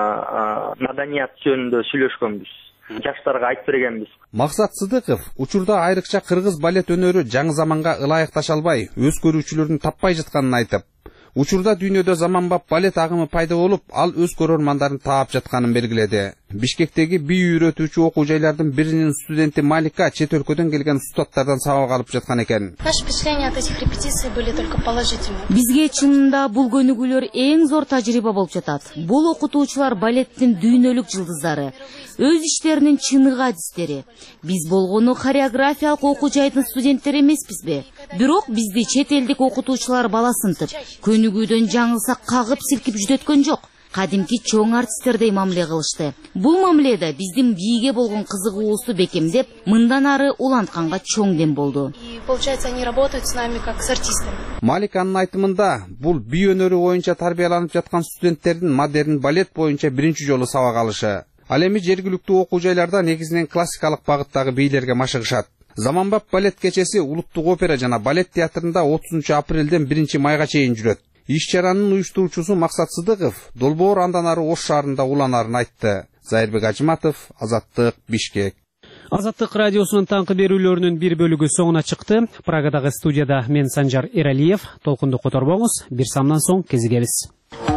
жана маданият жөнүндө сүйлөшкөнбүз. Жаштарга айтып бергенбиз. Максат Сыдыков учурда айрыкча кыргыз балет өнөрү жаңы заманга ылайыкташа албай, өз көрүүчүлөрүн таппай жатканын айтып, учурда дүйнөдө заманбап балет агымы пайда болуп, ал өз көрөрмандарын таап жатканын белгиледи. Бишкектеги бий үйрөтүүчү окуу жайлардын биринин студенти Малика чет өлкөдөн келген студенттардан сабак алып жаткан экен. Наши впечатления от этих репетиций были только положительные. Бизге чынында бул көнүгүүлөр эң зор тажрыйба болуп жатат. Бул окутуучулар балеттин дүйнөлүк жылдыздары, өз иштеринин чыныгы адистери. Биз болгону хореографиялык окуу жайдын студенттери эмеспизби? Бирок бизди чет элдик окутуучулар баласынтып, көнүгүүдөн жаңылса кагып силкип жүдөткөн жок. Кадимки чоң артисттердей мамиле кылышты. Бул мамиледе биздин бийге болгон кызыгуубузду бекемдеп, мындан ары улантканга чоң дем болду. И получается, они работают с нами как с артистами. Маликанын айтымында, бул бий өнөрү боюнча тарбияланып жаткан студенттердин модерн балет боюнча биринчи жолу сабак алышы. Ал эми жергиликтүү окуу жайларда негизинен классикалык багыттагы бийлерге машыгышат. Заманбап балет кечеси Улуттук опера жана балет театрында 30 апрелден 1 майга чейин жүрөт. Иш-чаранын уюштуруучусу Максат Сыдыков долбоор андан ары Ош шаарында уланарын айтты. Зайырбек Ажыматов, Азаттык, Бишкек. Азаттык радиосунун таңкы берүүлөрүнүн бир бөлүгү соңуна чыкты. Прагадагы студияда мен Санжар Эралиев. Толкунду которбоңуз. Бир самдан соң кезигебиз.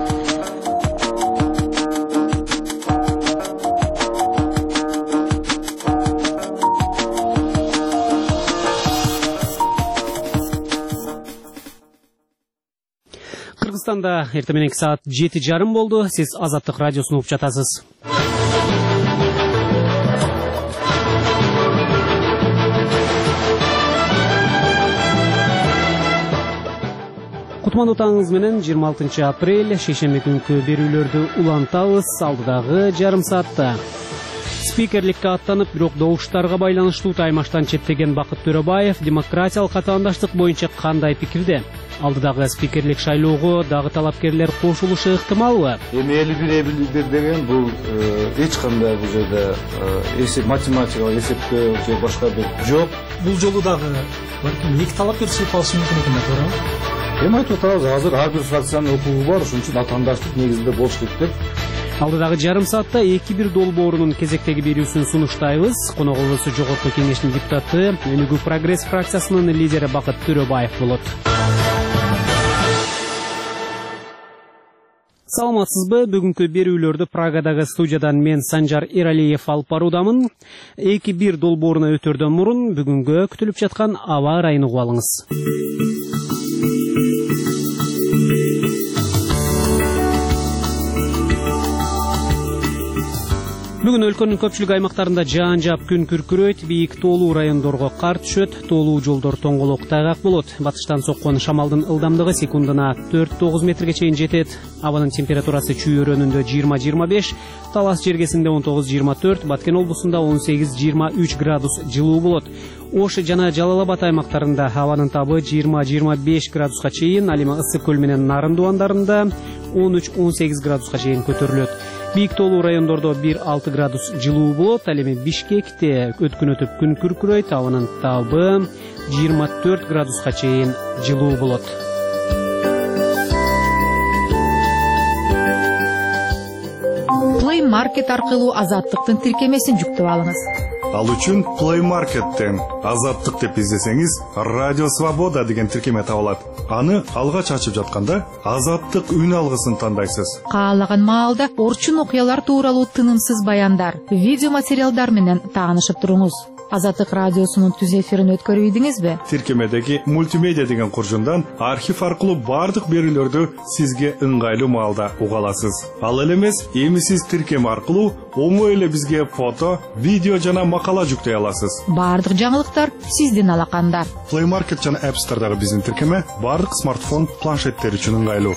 Кыргызстанда эртең мененки саат 7:30 болду. Сиз Азаттык радиосун угуп жатасыз. Кутман утаңыз менен 26 апрель шейшемби күнкү берүүлөрдү улантабыз. Алдыдагы жарым саатта спикерликке аттанып, бирок добуштарга байланыштуу таймаштан четтеген Бакыт Төрөбаев демократиялык катаандаштык боюнча кандай пикирде? Алдыдагы спикерлик шайлоого дагы талапкерлер кошулушу ыктымалбы? Эми деген бул эч кандай бул жерде математикалык эсептөө же башка бир жок. Бул жолу дагы балким эки талапкер чыгып калышы мүмкүн экен, тоорабы? Эми айтып атабыз, азыр ар бир фракциянын укугу бар, ошон үчүн атаандаштык негизинде болуш керек деп. Алдыдагы жарым саатта 2-1 долбоорунун кезектеги берүүсүн сунуштайбыз. Коногубуз Жогорку Кеңештин депутаты, Өнүгүү Прогресс фракциясынын лидери Бакыт Төрөбаев болот. Саламатсызбы? Бүгүнкү берүүлөрдү Прагадагы студиядан мен Санжар Эралиев алып баруудамын. 2-1 долбооруна өтөрдөн мурун бүгүнгө күтүлүп жаткан аба ырайын угуп алыңыз. Бүгүн өлкөнүн көпчүлүк аймактарында жаан жаап күн күркүрөйт, бийик тоолуу райондорго кар түшөт, тоолуу жолдор тоңголок тайгак болот. Батыштан соккон шамалдын ылдамдыгы секундуна 4-9 метрге чейин жетет. Абанын температурасы Чүй өрөөнүндө 20-25, Талас жергесинде 19-24, Баткен облусунда 18-23 градус жылуу болот. Ош жана Жалал Абад аймактарында абанын табы 20-25 градуска чейин, ал эми Ысык көл менен Нарын дубандарында 13-18 градуска чейин көтөрүлөт. Бийик тоолуу райондордо 1-6 градус жылуу болот. Ал эми Бишкекте өткөн өтүп күн күркүрөйт, абанын табы 24 градуска чейин жылуу болот. Play Market аркылуу Азаттыктын тиркемесин жүктөп алыңыз. Ал үчүн Play Market'тен Азаттык деп издесеңиз, Радио Свобода деген тиркеме табылат. Аны алгач ачып жатканда Азаттык үн алгысын тандайсыз. Каалаган маалда орчун окуялар тууралуу тынымсыз баяндар, видео материалдар менен таанышып туруңуз. Азаттык радиосунун түз эфирин өткөрүбүдүңүзбү? Тиркемедеги мультимедиа деген куржундан архив аркылуу бардык берүүлөрдү сизге ыңгайлуу маалда уга аласыз. Ал эле эмес, эми сиз тиркеме аркылуу оңой эле бизге фото, видео жана макала жүктөй аласыз. Бардык жаңылыктар сиздин алаканда. Play Market жана App Store'дагы биздин тиркеме бардык смартфон, планшеттер үчүн ыңгайлуу.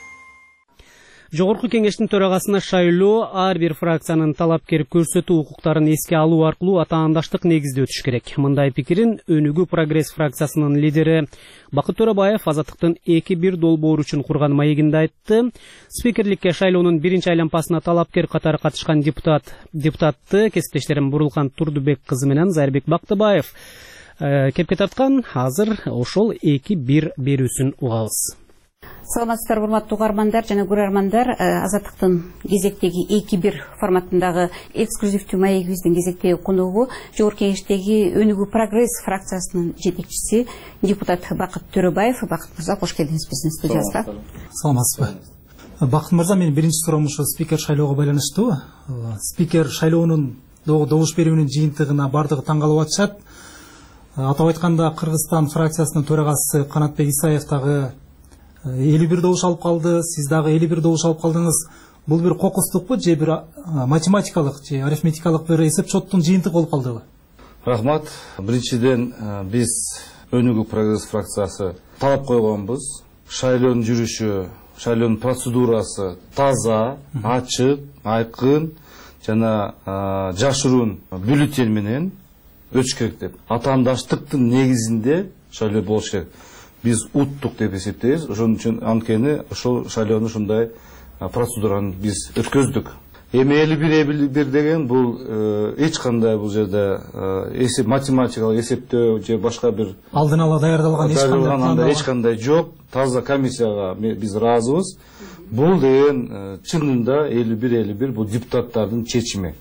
Жогорку Кеңештин төрагасына шайлоо ар бир фракциянын талапкер көрсөтүү укуктарын эске алуу аркылуу атаандаштык негизде өтүш керек. Мындай пикирин Өнүгүү Прогресс фракциясынын лидери Бакыт Төрөбаев Азаттыктын 2-1 долбоор үчүн курган маегинде айтты. Спикерликке шайлоонун биринчи айланпасына талапкер катары катышкан депутатты кесиптештерим Бурулкан Турдубек кызы менен Зайырбек Бактыбаев кепке тарткан. Азыр ошол 2-1 берүүсүн угабыз. Саламатсыздар, урматтуу угармандар жана көрөрмандар. Азаттыктын кезектеги 2-1 форматындагы эксклюзивдүү маегибиздин кезектеги коногу Жогорку Кеңештеги Өнүгүү Прогресс фракциясынын жетекчиси депутат Бакыт Төрөбаев. Бакыт мырза, кош келдиңиз биздин студиябызга. Саламатсызбы? Бакыт мырза, менин биринчи суроом ушу спикер шайлоого байланыштуу. Спикер шайлоонун добуш берүүнүн жыйынтыгына бардыгы таң калып атышат. Атап айтканда, Кыргызстан фракциясынын төрагасы Канатбек Исаев дагы 51 добуш алып калды, сиз дагы 51 добуш алып калдыңыз. Бул бир кокустукпу же бир математикалык же арифметикалык бир эсеп чоттун жыйынтыгы болуп калдыбы? Рахмат. Биринчиден биз Өнүгүү Прогресс фракциясы талап койгонбуз. Шайлоонун жүрүшү, шайлоонун процедурасы таза, ачык, айкын жана жашыруун бюллетень менен өтүш керек деп. Атаандаштыктын негизинде шайлоо болуш керек. Биз уттук деп эсептейбиз. Ошон үчүн анткени ошол шайлоону ушундай процедураны биз өткөздүк. эми 51 деген бул эч кандай бул жерде математикалык эсептөө же башка бир алдын ала даярдалган эч кандай жок. Таза комиссияга биз ыраазыбыз. Бул деген чынында 51 бул депутаттардын чечими.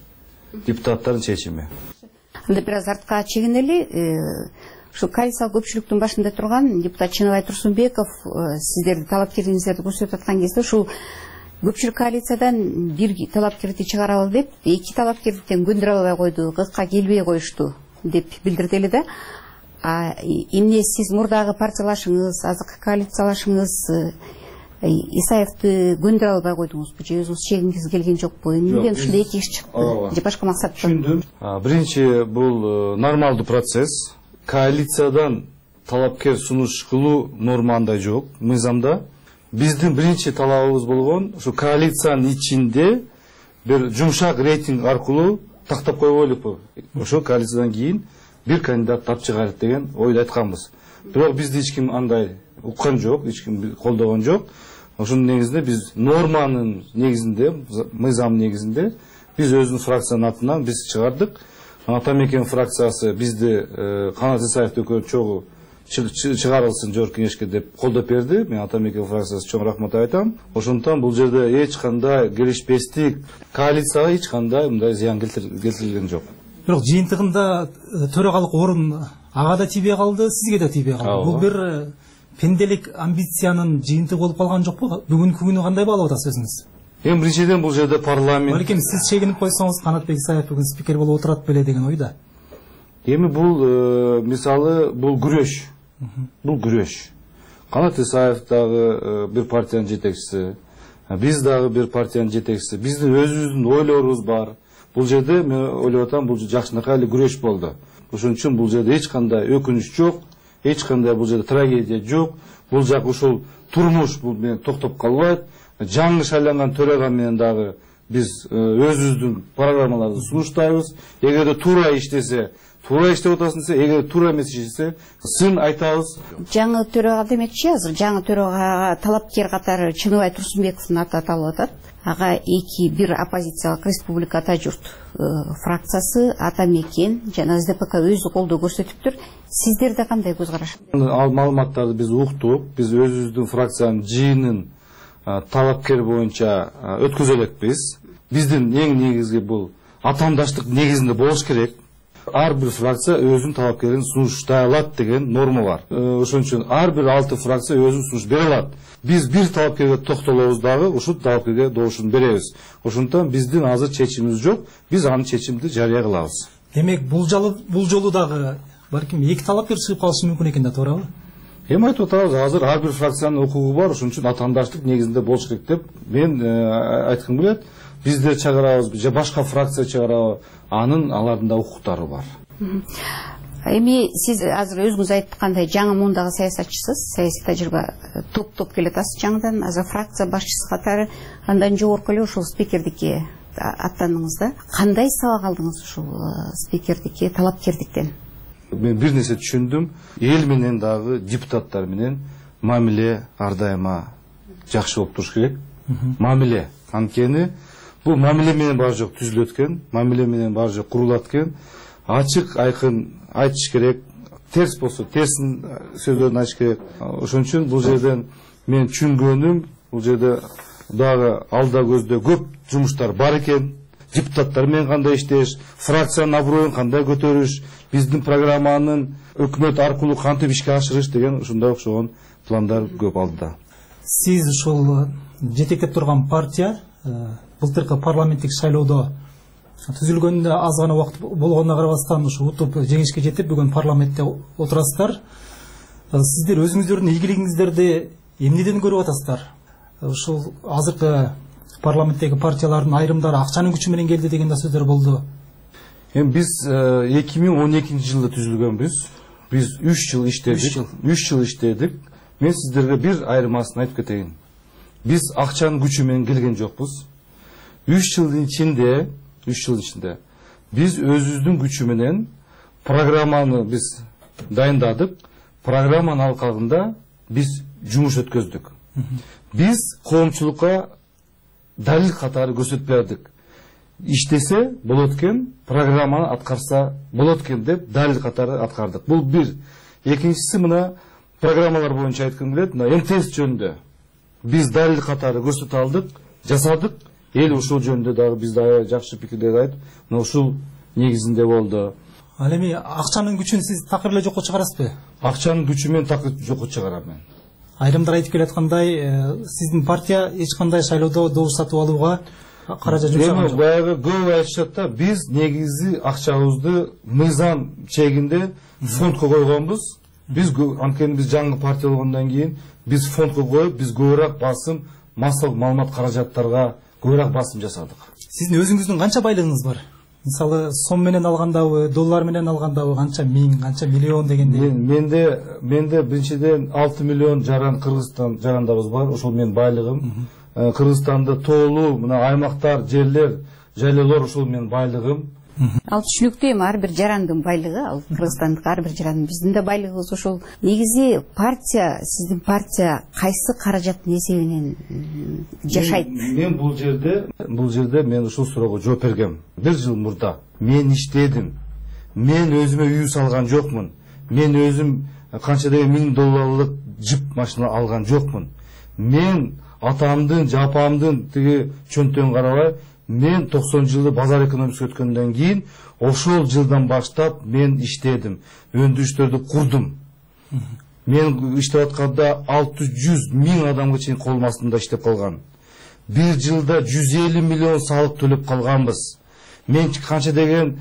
Анда бир аз артка чегинели, ушу коалициялык көпчүлүктүн башында турган депутат Чыныбай Турсунбеков сиздердин талапкерлигиңиздерди көрсөтүп аткан кезде ушул көпчүлүк коалициядан бир талапкерди чыгаралы деп, эки талапкерден көндүрө албай койду, кызыкка келбей коюшту деп билдирди эле да. Эмне сиз мурдагы партиялашыңыз, азыркы коалициялашыңыз Исаевди көндүрө албай койдуңузбу же өзүңүз чегиңиз келген жокпу? Эмнеден ушундай эки иш чыкты? Же башка максат? Түшүндүм. Биринчи бул нормалдуу процесс. Коалициядан талапкер сунуш кылуу нормандай жок, мыйзамда. Биздин биринчи талабыбыз болгон ушу коалициянын ичинде бир жумшак рейтинг аркылуу тактап койбойлупу. Ошо коалициядан кийин бир кандидат тап чыгарат деген ойду айтканбыз. Бирок бизди эч ким андай уккан жок, эч ким колдогон жок. Ошонун негизинде биз норманын негизинде, мыйзам негизинде биз өзүбүздүн фракциянын атынан биз чыгардык. Ата мекен фракциясы бизди Канат Исаев өкмөт чогуу чыгарылсын жогорку кеңешке деп колдоп берди. Мен Ата мекен фракциясы чоң рахмат айтам. Ошондон бул жерде эч кандай келишпестик, коалицияга эч кандай мындай зыян келтирилген жок. Бирок жыйынтыгында төрагалык орун ага да тийбей калды, сизге да тийбей калды. Бул бир пенделик амбициянын жыйынтыгы болуп калган жокпу? Бүгүнкү күнү кандай баалап атасыз өзүңүз? Эми биринчиден бул жерде парламент. Балким сиз чегинип койсоңуз Канатбек Исаев бүгүн спикер болуп отурат беле деген ойда. Эми бул мисалы бул күрөш. Бул күрөш. Канат Исаев дагы бир партиянын жетекчиси, биз дагы бир партиянын жетекчиси. Биздин өзүбүздүн ойлорубуз бар. Бул жерде мен ойлоп атам, бул жакшынакай эле күрөш болду. Ошон үчүн бул жерде эч кандай өкүнүч жок, эч кандай бул жерде трагедия жок. Бул жак ушул турмуш бул менен токтоп калбайт. Жаңы шайланган төрага менен дагы биз өзүбүздүн программаларды сунуштайбыз. Эгерде туура иштесе, туура иштеп атасың десе, эгер туура эмес иштесе, сын айтабыз. Жаңы төрага демекчи, азыр жаңы төрага талапкер катары Чыныбай Турсунбековдун аты аталып атат. Ага бир оппозициялык республика Ата журт фракциясы, Ата мекен жана СДПК өзү колдоо көрсөтүптүр. Сиздерде кандай көз караш? Ал маалыматтарды биз уктуп, биз өзүбүздүн фракциянын жыйынын талапкер боюнча өткөзө элекпиз. Биздин эң негизги бул атаандаштык негизинде болуш керек. Ар бир фракция өзүнүн талапкерин сунуштай алат деген норма бар. Ошон үчүн ар бир 6 фракция өзүнүн сунуш бере алат. Биз бир талапкерге токтолобуз дагы, ушул талапкерге добушун беребиз. Ошондон биздин азыр чечимибиз жок, биз анын чечимди жарыя кылабыз. Демек бул жолу дагы балким эки талапкер чыгып калышы мүмкүн экен да, туурабы? Эми айтып атабыз, азыр ар бир фракциянын укугу бар, ошон үчүн атаандаштык негизинде болуш керек деп мен айткым келет. Биздер чыгарабыз же башка фракция чыгарабы, алардын да укуктары бар. Эми сиз азыр өзүңүз айткандай жаңы мундагы саясатчысыз, саясий тажрыйба топ келе атасыз жаңыдан, азыр фракция башчысы катары, андан жогорку эле ушул спикердикке аттандыңыз да. Кандай сабак алдыңыз ушул спикердикке, талапкердиктен? Мен бир нерсе түшүндүм, эл менен дагы депутаттар менен мамиле ар дайыма жакшы болуп туруш керек. Мамиле, анткени бул мамиле менен баары жок түзүлөт экен, мамиле менен баары жок курулат экен. Ачык, айкын айтыш керек. Терс болсо терсин сөздөрүн айтыш керек. Ошон үчүн бул жерден мен түшүнгөнүм, бул жерде дагы алда көздө көп жумуштар бар экен. Депутаттар менен кандай иштеш, фракциянын аброюн кандай көтөрүш, биздин программанын өкмөт аркылуу кантип ишке ашырыш деген ушундай окшогон пландар көп алдыда. Сиз ушул жетектеп турган партия былтыркы парламенттик шайлоодо түзүлгөнүнө аз гана убакыт болгонуна карабастан ушу утуп жеңишке жетип бүгүн парламентте отурасыздар. Сиздер өзүңүздөрдүн ийгилигиңиздерди эмнеден көрүп атасыздар? Ушул азыркы парламенттеги партиялардын айрымдары акчанын күчү менен келди деген да сөздөр болду. Эми биз 2012-жылда түзүлгөнбүз. Биз 3 жыл иштедик. 3 жыл иштедик. Мен сиздерге бир айырмасын айтып кетейин. Биз акчанын күчү менен келген жокпуз. 3 жылдын ичинде биз өзүбүздүн күчү менен программаны биз дайындадык. Программанын алкагында биз жумуш өткөздүк. Биз коомчулукка далил катары көрсөтүп бердик. иштесе болот экен, программаны аткарса болот экен деп далил катары аткардык. Бул бир. Экинчиси мына программалар боюнча айткым келет, мына МТС жөнүндө биз далил катары көрсөтө алдык, жасадык. Эл ушул жөнүндө дагы биз да жакшы пикирлер айтып, мына ушул негизинде болду. Ал эми акчанын күчүн сиз такыр эле жокко чыгарасызбы? Акчанын күчү мен такыр жокко чыгарам мен. Айрымдар айтып келаткандай, сиздин партия эч кандай шайлоодо добуш сатып алууга каражат жумшаган жок. Баягы көп айтышат да, биз негизи акчабызды мыйзам чегинде фондко койгонбуз. Биз анткени биз жаңы партия болгондон кийин биз фондко коюп, биз көбүрөөк басым массалык маалымат каражаттарга көбүрөөк басым жасадык. Сиздин өзүңүздүн канча байлыгыңыз бар? Мисалы сом менен алгандабы, доллар менен алгандабы, канча миң, канча миллион дегендей? Менде биринчиден 6 миллион жаран Кыргызстан жарандарыбыз бар, ошол менин байлыгым. Кыргызстанда тоолуу мына аймактар, жерлер, жайлоолор ошол менин байлыгым. Ал түшүнүктүү эми ар бир жарандын байлыгы, ал Кыргызстандык ар бир жарандын, биздин да байлыгыбыз ошол. Негизи партия, сиздин партия кайсы каражаттын эсебинен жашайт? Мен бул жерде мен ушул суроого жооп бергем. 1 жыл мурда мен иштедим. Мен өзүмө үй салган жокмун. Мен өзүм канча деген $1000 жип машина алган жокмун. Мен атамдын, жапамдын тиги чөнтөгүн карабай, мен 90 жылды базар экономикасы өткөндөн кийин ошол жылдан баштап мен иштедим. Өндүрүштөрдү курдум. Мен иштеп атканда 600 миң адамга чейин колдун астында иштеп калган. 1 жылда 150 миллион салык төлөп калганбыз. Мен канча деген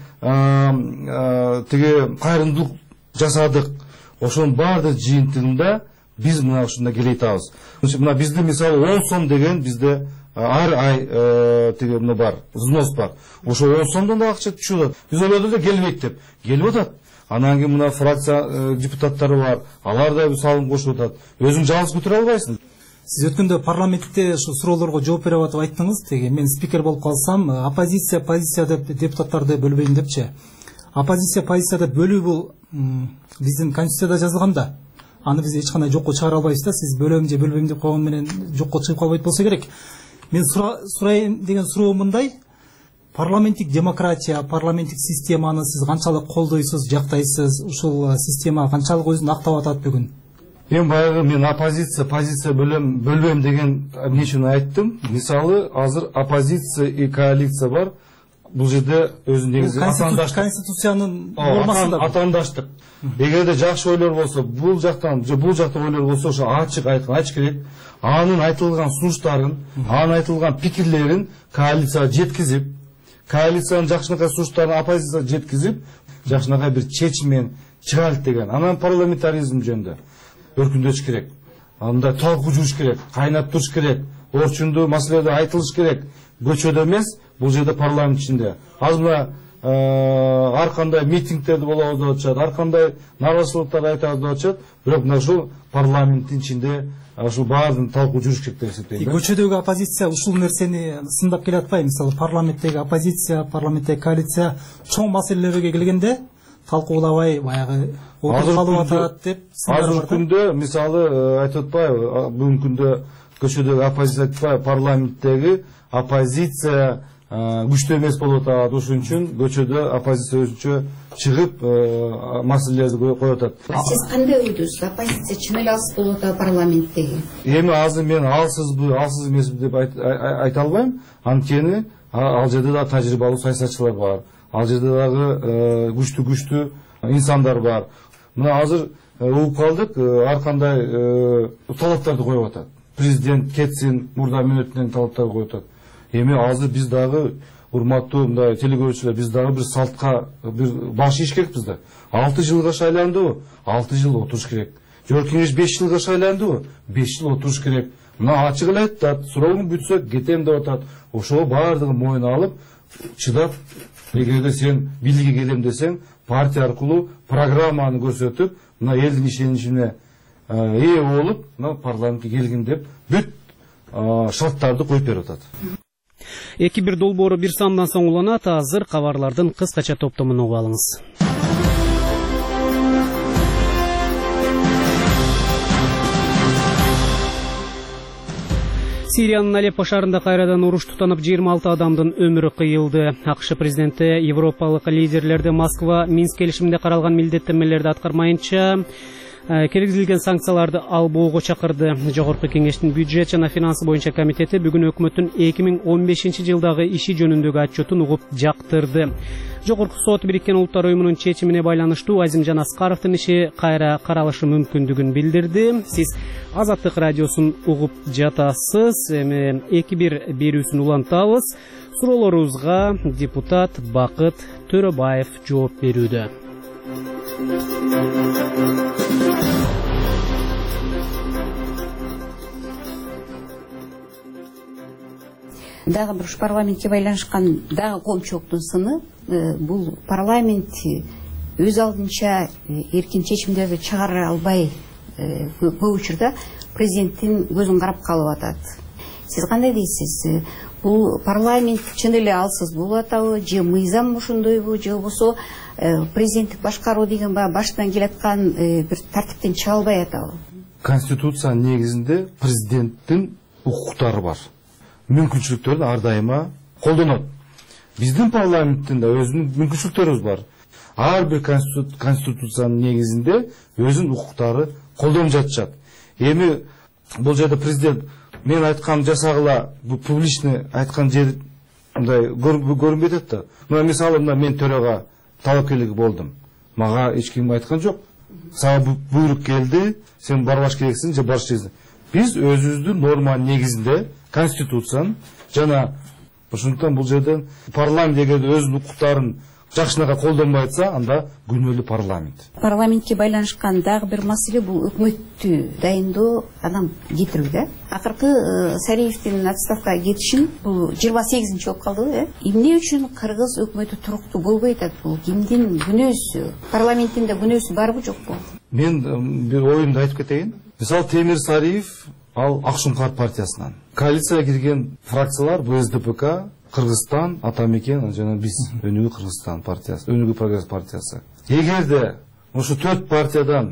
тиги кайрымдуулук жасадык. Ошонун баардык жыйынтыгында биз мына ушунда келе атабыз. Мына бизде мисалы 10 сом деген бизде ар ай тиги эмне бар, взнос бар. Ошо 10 сомдон да акча түшүп атат. Биз ойлодук да келбейт деп. Келип атат. Анан кийин мына фракция депутаттары бар. Алар да салым кошуп атат. Өзүң жалгыз көтөрө албайсың. Сиз өткөндө парламентте ушу суроолорго жооп берип атып айттыңыз, теги мен спикер болуп калсам, оппозиция, позиция деп депутаттарды бөлбөйм депчи. Оппозиция, позицияда бөлүү бул биздин конституцияда жазылган да. Аны биз эч кандай жокко чыгара албайбыз да. Сиз бөлөм же бөлбөйм деп койгон менен жокко чыгып калбайт болсо керек. Мен сурайын деген суроо мындай: парламенттик демократия, парламенттик системаны сиз канчалык колдойсуз, жактайсыз? Ушул система канчалык өзүн актап атат бүгүн? Мен баягы мен позиция бөлбөйм деген эмне үчүн айттым? Мисалы, азыр оппозиция и коалиция бар. Бул жерде өзүнүн негизи конституциянын нормасында атаандаштык. Эгерде жакшы ойлор болсо, бул жактан же бул жактан ойлор болсо, ошо ачык айткан керек. Анын айтылган сунуштарын, анын айтылган пикирлерин коалицияга жеткизип, коалициянын жакшынакай сунуштарын оппозицияга жеткизип, жакшынакай бир чечим чыгарат деген. Анан парламентаризм жөнүндө өркүндөш керек. Анда талкуу жүрүш керек, кайнап туруш керек, орчундуу маселелер айтылыш керек. Көчөдө эмес, бул жерде парламент ичинде. Азыр мына ар кандай митингдерди болобуз деп атышат, ар кандай нааразычылыктарды айтабыз деп атышат, бирок мына ушул парламенттин ичинде ушул баардыгын талкуу жүрүш керек деп эсептейм. Көчөдөгү оппозиция ушул нерсени сындап келе атпайбы? Мисалы парламенттеги оппозиция, парламенттеги коалиция чоң маселелерге келгенде талкуулабай баягы отуруп калып атат деп азыркы күндө мисалы айтып атпайбы? Бүгүнкү күндө көчөдөгү оппозиция айтпайбы? Парламенттеги оппозиция күчтүү эмес болуп атат. Ошон үчүн көчөдө оппозиция өзүнчө чыгып маселелерди коюп атат. Сиз кандай ойдосуз? Оппозиция чын эле алсыз болуп атабы парламенттеги? Эми азыр мен алсызбы, алсыз эмесби деп айта албайм. Анткени ал жерде да тажрыйбалуу саясатчылар бар. Ал жерде дагы күчтүү инсандар бар. Мына азыр угуп калдык, ар кандай талаптарды коюп атат. Президент кетсин, мурда мөөнөтүнөн талаптарды коюп атат. Эми азыр биз дагы урматтуу мындай телекөрүүчүлөр, биз дагы бир салтка бир баш ийиш керекпиз да. 6 жылга шайландыбы? 6 жыл отуруш керек. Жогорку кеңеш 5 жылга шайландыбы? 5 жыл отуруш керек. Мына ачык эле айтат, суроогун бүтсө кетем деп атат. Ошого баардыгын моюна алып, чыдап, эгерде сен бийликке келем десең, партия аркылуу программаны көрсөтүп, мына элдин ишеничине ээ болуп, мына парламентке келгин деп бүт шарттарды коюп берип атат. 2-1 долбоору бир сандан соң уланат. Азыр кабарлардын кыскача топтомун угуп алыңыз. Сириянын Алеппо шаарында кайрадан уруш тутанып 26 адамдын өмүрү кыйылды. АКШ президенти европалык лидерлерди Москва Минск келишиминде каралган милдеттенмелерди аткармайынча киргизилген санкцияларды албоого чакырды. Жогорку кеңештин бюджет жана финансы боюнча комитети бүгүн өкмөттүн 2015 жылдагы иши жөнүндөгү отчетун угуп жактырды. Жогорку сот Бириккен Улуттар уюмунун чечимине байланыштуу Азимжан Аскаровдун иши кайра каралышы мүмкүндүгүн билдирди. Сиз Азаттык радиосун угуп жатасыз. Эми 2-1 берүүсүн улантабыз. Суроолорубузга депутат Бакыт Төрөбаев жооп берүүдө. Дагы бир парламентке байланышкан дагы коомчулуктун сыны бул парламент өз алдынча эркин чечимдерди чыгара албай көп учурда президенттин көзүн карап калып атат. Сиз кандай дейсиз? Бул парламент чын эле алсыз болуп атабы, же мыйзам ошондойбу, же болбосо президенттик башкаруу деген баягы баштан келаткан бир тартиптен чыга албай атабы? Конституциянын негизинде президенттин укуктары бар. Мүмкүнчүлүктөрүн ар дайыма колдонот. Биздин парламенттин да өзүнүн мүмкүнчүлүктөрүбүз бар. Ар бир конституциянын негизинде өзүнүн укуктары колдонуп жатышат. Эми бул жерде президент мен айткан жасагыла бул публичный айткан жер мындай көрүнбөй атат да. Мына мисалы мен төрага талапкерлик болдум. Мага эч ким айткан жок. Сага буйрук келди, сен барбаш керексиң же барыш керексиң. Биз өзүбүздүн норманын негизинде конституциянын жана ошондуктан бул жерден парламент эгерде өзүнүн укуктарын жакшынакай колдонбой атса, анда күнөөлүү парламент. Парламентке байланышкан дагы бир маселе бул өкмөттү дайындоо, адам кетирүү да. Акыркы Сариевдин отставкага кетишин бул 28-нчи болуп калды, эмне үчүн кыргыз өкмөтү туруктуу болбой атат? Бул кимдин күнөөсү? Парламенттин да күнөөсү барбы жокпу? Мен бир оюмду айтып кетейин. Мисалы Темир Сариев ал Акшумкар партиясынан. Коалицияга кирген фракциялар БСДПК, Кыргызстан, Атамекен жана биз Өнүгүү Кыргызстан партиясы, Өнүгүү прогресс партиясы. Эгерде ошо 4 партиядан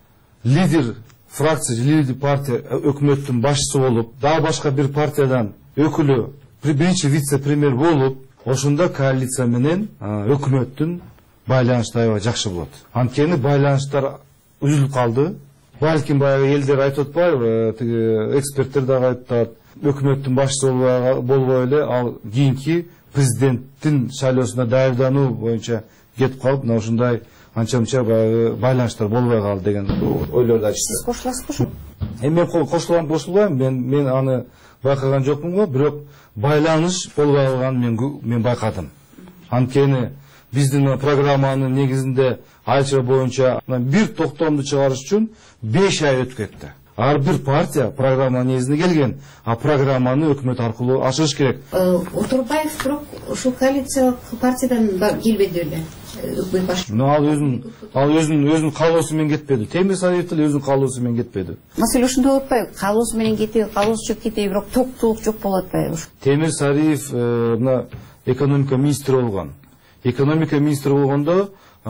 лидер фракция, лидер партия өкмөттүн башчысы болуп, дагы башка бир партиядан өкүлү, биринчи вице-премьер болуп, ошондо коалиция менен өкмөттүн байланыштары аябай жакшы болот. Анткени байланыштар үзүлүп калды. Балким баягы элдер айтып атпайбы, тиги эксперттер дагы айтат, өкмөттүн башчысы болбой эле ал кийинки президенттин шайлоосуна даярдануу боюнча кетип калып, мына ушундай анча-мынча баягы байланыштар болбой калды деген ойлорду айтышты. Сиз кошуласызбы? Эми мен кошулбайм, мен аны байкаган жокмун го, бирок байланыш болбой калганын мен байкадым. Анткени биздин программанын негизинде айча боюнча бир токтомду чыгарыш үчүн 5 ай өтүп кетти. Ар бир партия программа негизинде келген, а программаны өкмөт аркылуу ашырыш керек. Отурбаев бирок ушул коалициялык партиядан келбеди эле. Өкмөт башчысы. Ал өзүнүн каалоосу менен кетпеди. Темир Сариев деле өзүнүн каалоосу менен кетпеди. Маселе ошондо болуп атпайбы? Каалоосу менен кетеби, каалоосу чөп кетеби, бирок токтулук жок болуп атпайбы? Темир Сариев мына экономика министри болгон. Экономика министри болгондо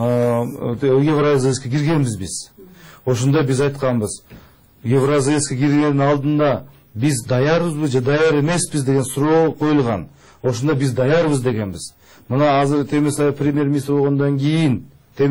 Евразияска киргенбиз биз. Ошондо биз айтканбыз. Евразияска киргендин алдында биз даярбызбы же даяр эмеспиз деген суроо коюлган. Ошондо биз даярбыз дегенбиз. Мына азыр Темир Сариев премьер-министр болгондон кийин,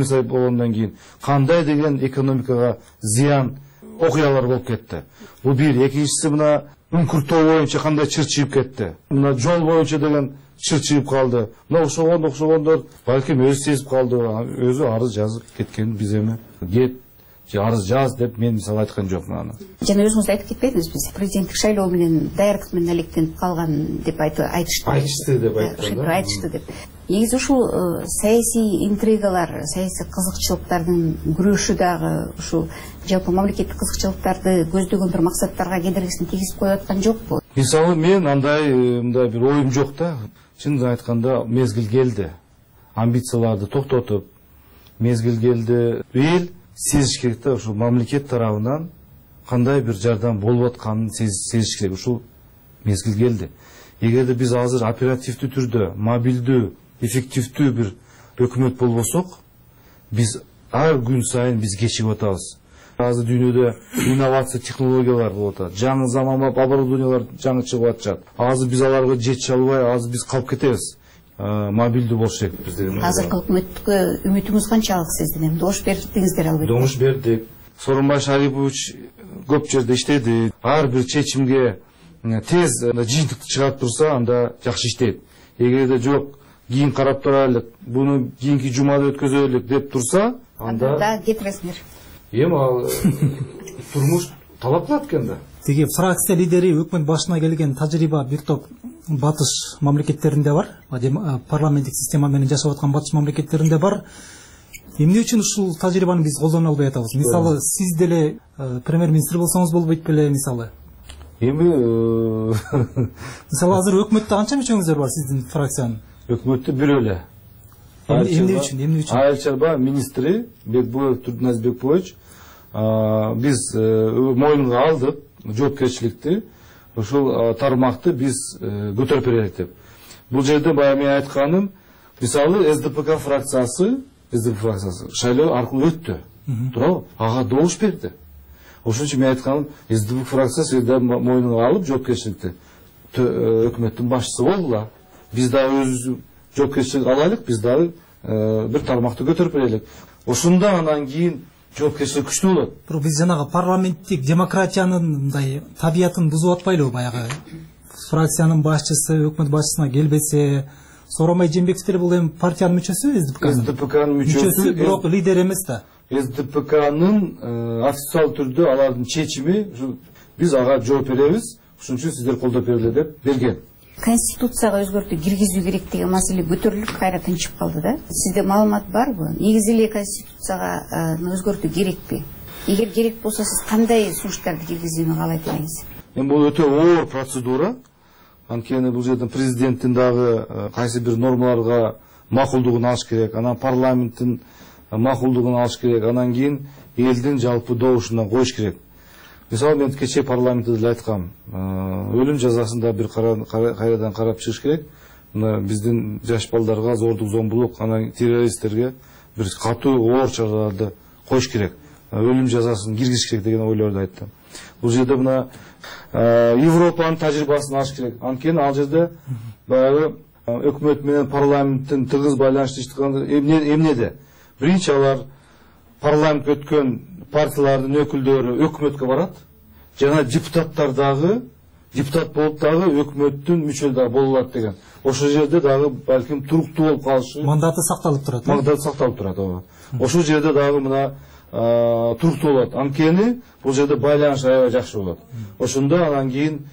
кандай деген экономикага зыян окуялар болуп кетти. Бул бир, экинчиси мына үңкүртөө боюнча кандай чырчыйып кетти. Мына жол боюнча деген чырчыйып калды. Мына окшогондор балким өзү сезип калды, өзү арыз жазып кеткен, биз эми кет же арыз жаз деп мен мисалы айткан жокмун аны. Жана өзүңүз айтып кетпедиңиз, биз президенттик шайлоо менен даярдык менен алектенип калган деп айтышты. Айтышты деп. Негизи ушул саясий интригалар, саясий кызыкчылыктардын күрөшү дагы ушул жалпы мамлекеттик кызыкчылыктарды көздөгөн бир максаттарга кедергисин тийгизип коюп аткан жокпу? Мисалы мен мындай бир оюм жок да. Чынын айтканда мезгил келди. Амбицияларды токтотуп, мезгил келди. Эл сезиш керек да, ушул мамлекет тарабынан кандай бир жардам болуп атканын сезиш керек. Ушул мезгил келди. Эгерде биз азыр оперативдүү түрдө, мобилдүү, эффективдүү бир өкмөт болбосок, биз ар күн сайын биз кечигип атабыз. азыр дүйнөдө инновация технологиялар болуп атат, жаңы заманбап оборудованиялар жаңы чыгып атышат. Азыр биз аларга жете албай, азыр биз калып кетебиз. Мобилдүү болуш керек бизде. Азыркы өкмөткө үмүтүңүз канчалык сиздин? Добуш бердиңиздер албетте. Добуш бердик. Сооронбай Шарипович көп жерде иштеди. Ар бир чечимге тез жыйынтыкты чыгарып турса, анда жакшы иштейт. Эгерде жок, кийин карап турайлык, буну кийинки жумада өткөзөлүк деп турса, анда кетиресиңер. Ал турмуш талап кылат экен да. Тиги фракция лидери өкмөт башына келген тажрыйба бир топ батыш мамлекеттеринде бар, парламенттик система менен жашап аткан батыш мамлекеттеринде бар. Эмне үчүн ушул тажрыйбаны биз колдоно албай атабыз? Мисалы, сиз деле премьер-министр болсоңуз болбойт беле, мисалы? Мисалы, азыр өкмөттө канча мүчөңүздөр бар сиздин фракциянын? Өкмөттө бир эле. Эмне үчүн? Айыл чарба министри Бекбоев Турдуназ Бекбоевич биз мойнуна алдык жоопкерчиликти, ушул тармакты биз көтөрүп берелик деп. Бул жерде баягы мен айтканым, мисалы СДПК фракциясы шайлоо аркылуу өттү. Туурабы? Ага добуш берди. Ошон үчүн мен айтканым, СДПК фракциясы мойнуна алып жоопкерчиликти өкмөттүн башчысы болгула. Биз дагы өзүбүз жоопкерчилик алайлык, биз дагы бир тармакты көтөрүп берелик. Ошондо анан кийин жоопкерчилик күчтүү болот. Бирок биз жанагы парламенттик демократиянын мындай табиятын бузуп атпайлыбы? Баягы фракциянын башчысы өкмөт башчысына келбесе, Сооронбай Жээнбековдер бул эми партиянын мүчөсү, СДПКнын мүчөсү, бирок лидер эмес да. СДПКнын официал түрдө алардын чечими, биз ага жооп беребиз, ошон үчүн сиздер колдоп бергиле деп берген. Конституцияга өзгөртүү киргизүү керек деген маселе көтөрүлүп, кайра тынчып калды да. Сизде маалымат барбы? Негизи эле Конституцияга өзгөртүү керекпи? Эгер керек болсо, сиз кандай сунуштарды киргизүүнү каалайт элеңиз? Эми бул өтө оор процедура. Анткени бул жерден президенттин дагы кайсы бир нормаларга макулдугун алыш керек, анан парламенттин макулдугун алыш керек, анан кийин элдин жалпы добушунан коюш керек. Мисалы, мен кечээ парламентте деле айткам, өлүм жазасын да бир кайрадан карап чыгыш керек. Мына биздин жаш балдарга зордук, зомбулук, анан террористтерге бир катуу оор чараларды коюш керек. Өлүм жазасын киргизиш керек деген ойлорду айттым. Бул жерде мына Европанын тажрыйбасын алыш керек. Анткени ал жерде баягы өкмөт менен парламенттин тыгыз байланыштыгы эмнеде? Биринчи алар парламентке өткөн партиялардын өкүлдөрү өкмөткө барат, жана депутаттар дагы депутат болуп дагы өкмөттүн мүчөлү дагы боло алат деген. Ошол жерде дагы балким туруктуу болуп калышы, мандаты сакталып турат. Мандаты сакталып турат, ооба. Ошол жерде дагы мына туруктуу болот. Анткени бул жерде байланыш аябай жакшы болот. Ошондо анан кийин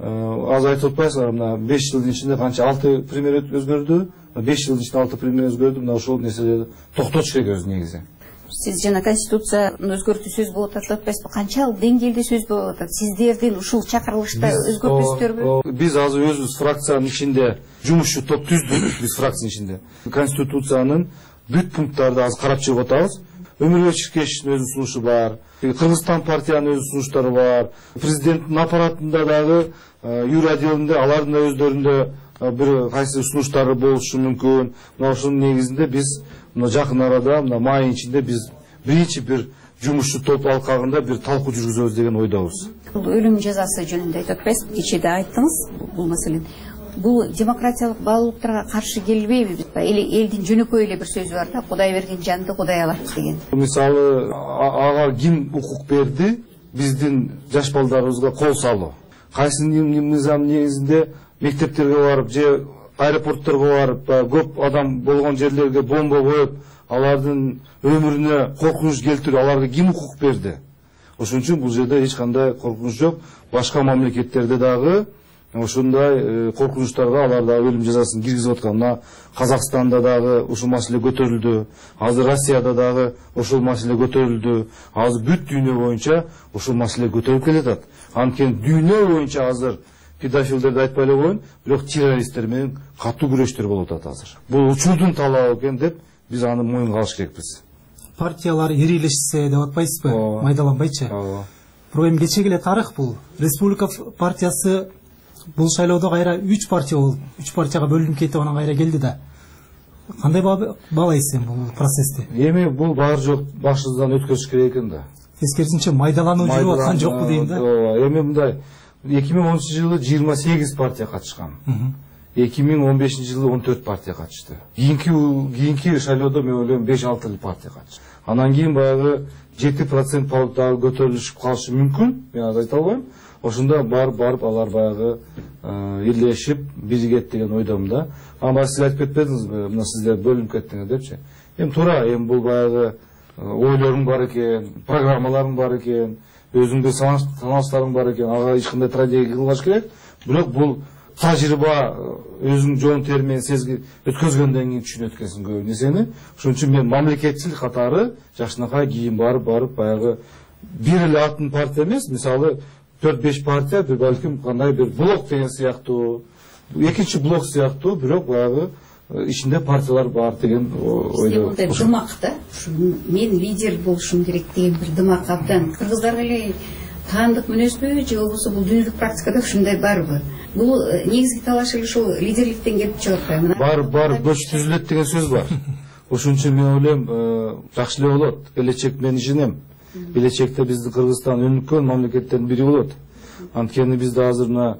азыр айтып атпайсызбы, мына 5 жылдын ичинде канча 6 премьер өзгөрдү, 5 жылдын ичинде 6 премьер өзгөрдү. Мына ошол нерселерди токтотуш керек өзү негизи. Сиз жана Конституцияны өзгөртүү сөз болуп атат атпайсызбы? Канчалык деңгээлде сөз болуп атат? Сиздердин ушул чакырылышта өзгөртөсүздөрбү? Биз азыр өзүбүз фракциянын ичинде жумушчу топ түздүк, биз фракциянын ичинде. Конституциянын бүт пункттарды азыр карап чыгып атабыз. Өмүрбек Чиркешевдин өзүнүн сунушу бар, Кыргызстан партиянын өзүнүн сунуштары бар, президенттин аппаратында дагы юр отделинде алардын да өздөрүндө бир кайсы сунуштары болушу мүмкүн. Мына ошонун негизинде биз жакын арада майдын ичинде биз биринчи бир жумушчу топ алкагында бир талкуу жүргүзөбүз деген ойдобуз. Бул өлүм жазасы жөнүндө айтып атпайсызбы? Кечээ да айттыңыз бул маселени. Бул демократиялык баалуулуктарга каршы келбейби? Элдин жөнөкөй эле бир сөзү бар да, Кудай берген жанды Кудай алат деген. Мисалы, ага ким укук берди? Биздин жаш балдарыбызга кол салуу. Кайсы мыйзам негизинде мектептерге барып же аэропортторго барып, көп адам болгон жерлерге бомба коюп, алардын өмүрүнө коркунуч келтирүү, аларга ким укук берди? Ошон үчүн бул жерде эч кандай коркунуч жок. Башка мамлекеттерде дагы ошондой коркунучтарга алар да өлүм жазасын киргизип аткан. Мына Казакстанда дагы ушул маселе көтөрүлдү. Азыр Россияда дагы ошол маселе көтөрүлдү. Азыр бүт дүйнө боюнча ошол маселе көтөрүлүп келатат. Анткени дүйнө боюнча азыр педофилдерди айтпай эле коеюн, бирок террористтер менен катуу күрөштөр болуп атат азыр. Бул учурдун талабы экен деп биз аны моюнга алыш керекпиз. Партиялар ирилешсе деп атпайсызбы? Майдаланбайчы. Бирок эми кечеги эле тарых бул. Республика партиясы бул шайлоодо кайра 3 партия болуп, 3 партияга бөлүнүп кетип анан кайра келди да. Кандай баалайсыз бул процессти? Эми бул баары жок башыбыздан өткөрүш керек экен да. Эскерисинче майдалануу жүрүп аткан жокпу дейм да. Эми мындай 2010 жылы 28 партия катышкан. 2015 жылы 14 партия катышты. Кийинки шайлоодо мен ойлойм 5-6 партия катышты. Анан кийин баягы 7% болуп дагы көтөрүлүшүп калышы мүмкүн. Мен азыр айта албайм. Ошондо барып алар баягы бирлешип биригет деген ойдомун да. Ама сиз айтып кетпедиңизби, мына сиздер бөлүнүп кеттиңер депчи. Эми туура, эми бул баягы ойлорум бар экен, программаларым бар экен, өзүңдүн санаштарың бар экен, ага эч кандай стратегия кылбаш керек. Бирок бул тажрыйба өзүң жон тери менен өткөзгөндөн кийин түшүнөт экенсиң көп нерсени. Ошон үчүн мен мамлекетчил катары жакшынакай кийин барып баягы бир эле атын партия эмес, мисалы 4-5 партия, бир балким кандай бир блок деген сыяктуу, экинчи блок сыяктуу, бирок баягы ичинде партиялар бар деген ойдо. Дымак да. Мен лидер болушум керек деген бир дымак абдан. Кыргыздарга эле таандык мүнөзбү же болбосо бул дүйнөлүк практикада ушундай барбы? Бул негизги талаш эле ушул лидерликтен келип чыгып атпайбы? Бар, көч түзүлөт деген сөз бар. Ошон үчүн мен ойлойм, жакшы эле болот. Келечек мен ишенем. Келечекте биздин Кыргызстан өнүккөн мамлекеттердин бири болот. Анткени бизде азыр мына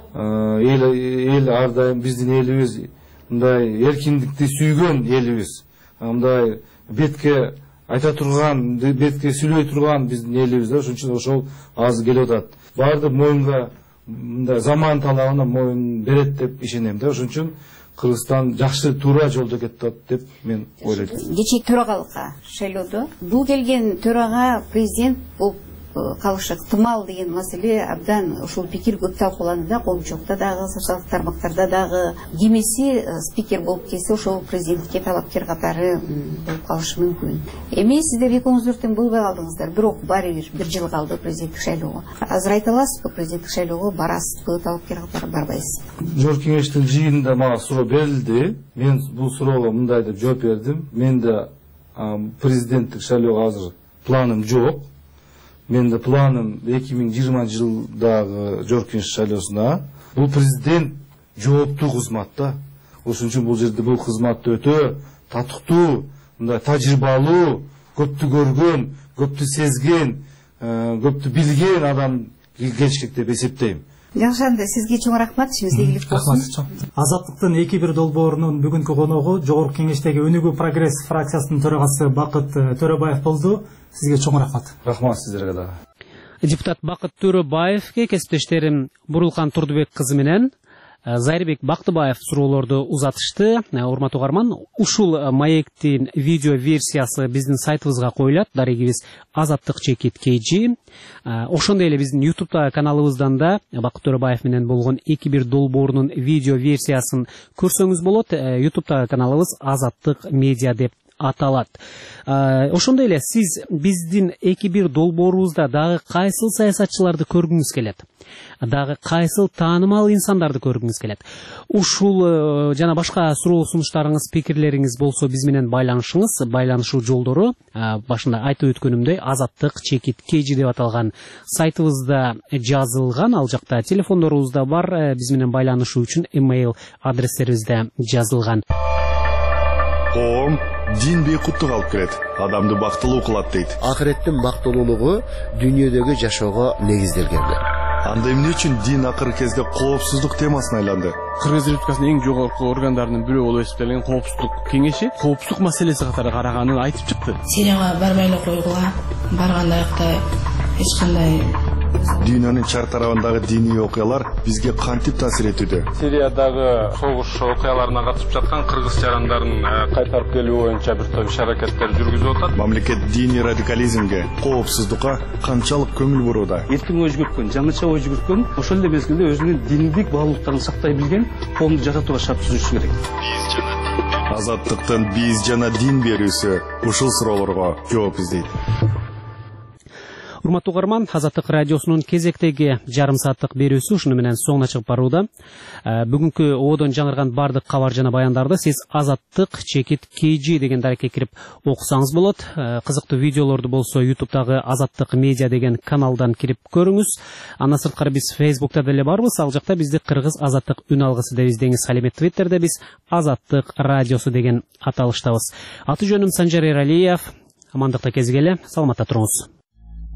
эл ар дайым биздин элибиз мындай эркиндикти сүйгөн элибиз. Мындай бетке айта турган, бетке сүйлөй турган биздин элибиз да. Ошон үчүн ошол азыр келип атат. Баарды моюнга мындай заман талабына моюн берет деп ишенем да. Ошон үчүн Кыргызстан жакшы туура жолдо кетип атат деп мен ойлойм. Кечээ төрагалыкка шайлоодо бул келген төрага президент болуп калышы ыктымал деген маселе абдан ушул пикир көп талкууланды да, коомчулукта дагы, социалдык тармактарда дагы. Кимиси спикер болуп келсе ошол президентке талапкер катары болуп калышы мүмкүн. Эми сиздер 2014-тен болбой калдыңыздар, бирок бир жыл калды президенттик шайлоого. Азыр айта аласызбы, президенттик шайлоого барасызбы, талапкер катары барбайсызбы? Жогорку кеңештин жыйынында мага суроо берилди. Мен бул суроого мындай деп жооп бердим. Менде президенттик шайлоого азыр планым жок. Менде планым 2020 жылдагы жогорку кеңеш шайлоосуна. Бул президент жооптуу кызмат да. Ошон үчүн бул жерде бул кызматты өтө татыктуу, мындай тажрыйбалуу, көптү көргөн, көптү сезген, көптү билген адам келиш керек деп эсептейм. Жакшы, анда сизге чоң рахмат, ишиңиз ийгилик болсун. Азаттыктын 2-1 долбоорунун бүгүнкү коногу жогорку кеңештеги Өнүгүү прогресс фракциясынын төрагасы Бакыт Төрөбаев болду. Сизге чоң рахмат. Рахмат сиздерге дагы. Депутат Бакыт Төрөбаевке кесиптештерим Бурулхан Турдубек кызы менен Зайырбек Бактыбаев суроолорду узатышты. Урматтуу угарман, ушул маектин видео версиясы биздин сайтыбызга коюлат. Дарегибиз azattik.kg. Ошондой эле биздин YouTube каналыбыздан да Бакыт Төрөбаев менен болгон 2-1 долбоорунун видео версиясын көрсөңүз болот. YouTube каналыбыз Азаттык медиа деп аталат. Ошондой эле сиз биздин 2-1 долбоорубузда дагы кайсыл саясатчыларды көргүңүз келет? Дагы кайсыл таанымал инсандарды көргүңүз келет? Ушул жана башка суроо сунуштарыңыз, пикирлериңиз болсо биз менен байланышыңыз. Байланышуу жолдору башында айтып өткөнүмдөй azattik.kg деп аталган сайтыбызда жазылган. Ал жакта телефондорубуз да бар. Биз менен байланышуу үчүн email адрестерибизде жазылган. Коом дин бейкуттук алып келет, адамды бактылуу кылат дейт. Акыреттин бактылуулугу дүйнөдөгү жашоого негизделген. Анда эмне үчүн дин акыркы кезде коопсуздук темасына айланды? Кыргыз Республикасынын эң жогорку органдарынын бирөө болуп эсептелген коопсуздук кеңеши коопсуздук маселеси катары караганын айтып чыкты. Сирияга барбай эле койгула, баргандайыкта эч кандай Дүйнөнүн чар тарабындагы диний окуялар бизге кантип таасир этүүдө? Сириядагы согуш окуяларына катышып жаткан кыргыз жарандарын кайтарып келүү боюнча бир топ иш-аракеттер жүргүзүп атат. Мамлекет диний радикализмге, коопсуздукка канчалык көңүл бурууда? Эркин ой жүгүрткөн, жаңыча ой жүгүрткөн, ошол эле мезгилде өзүнүн диндик баалуулуктарын сактай билген коомду жашатууга шарт түзүшү керек. Азаттыктын биз жана дин берүүсү ушул суроолорго жооп издейт. Урматтуу угарман, Азаттык радиосунун кезектеги жарым сааттык берүүсү ушуну менен соңуна чыгып барууда. Бүгүнкү ободон жаңырган бардык кабар жана баяндарды сиз azattik.kg деген дарекке кирип окусаңыз болот. Кызыктуу видеолорду болсо YouTube'дагы Азаттык медиа деген каналдан кирип көрүңүз. Андан сырткары биз Facebook'та деле барбыз. Ал жакта бизди Кыргыз Азаттык үн алгысы деп издеңиз. Ал эми Twitter'де биз Азаттык радиосу деген аталыштабыз. Аты жөнүм Санжар Эралиев. Амандыкта кезигеле, саламатта туруңуз.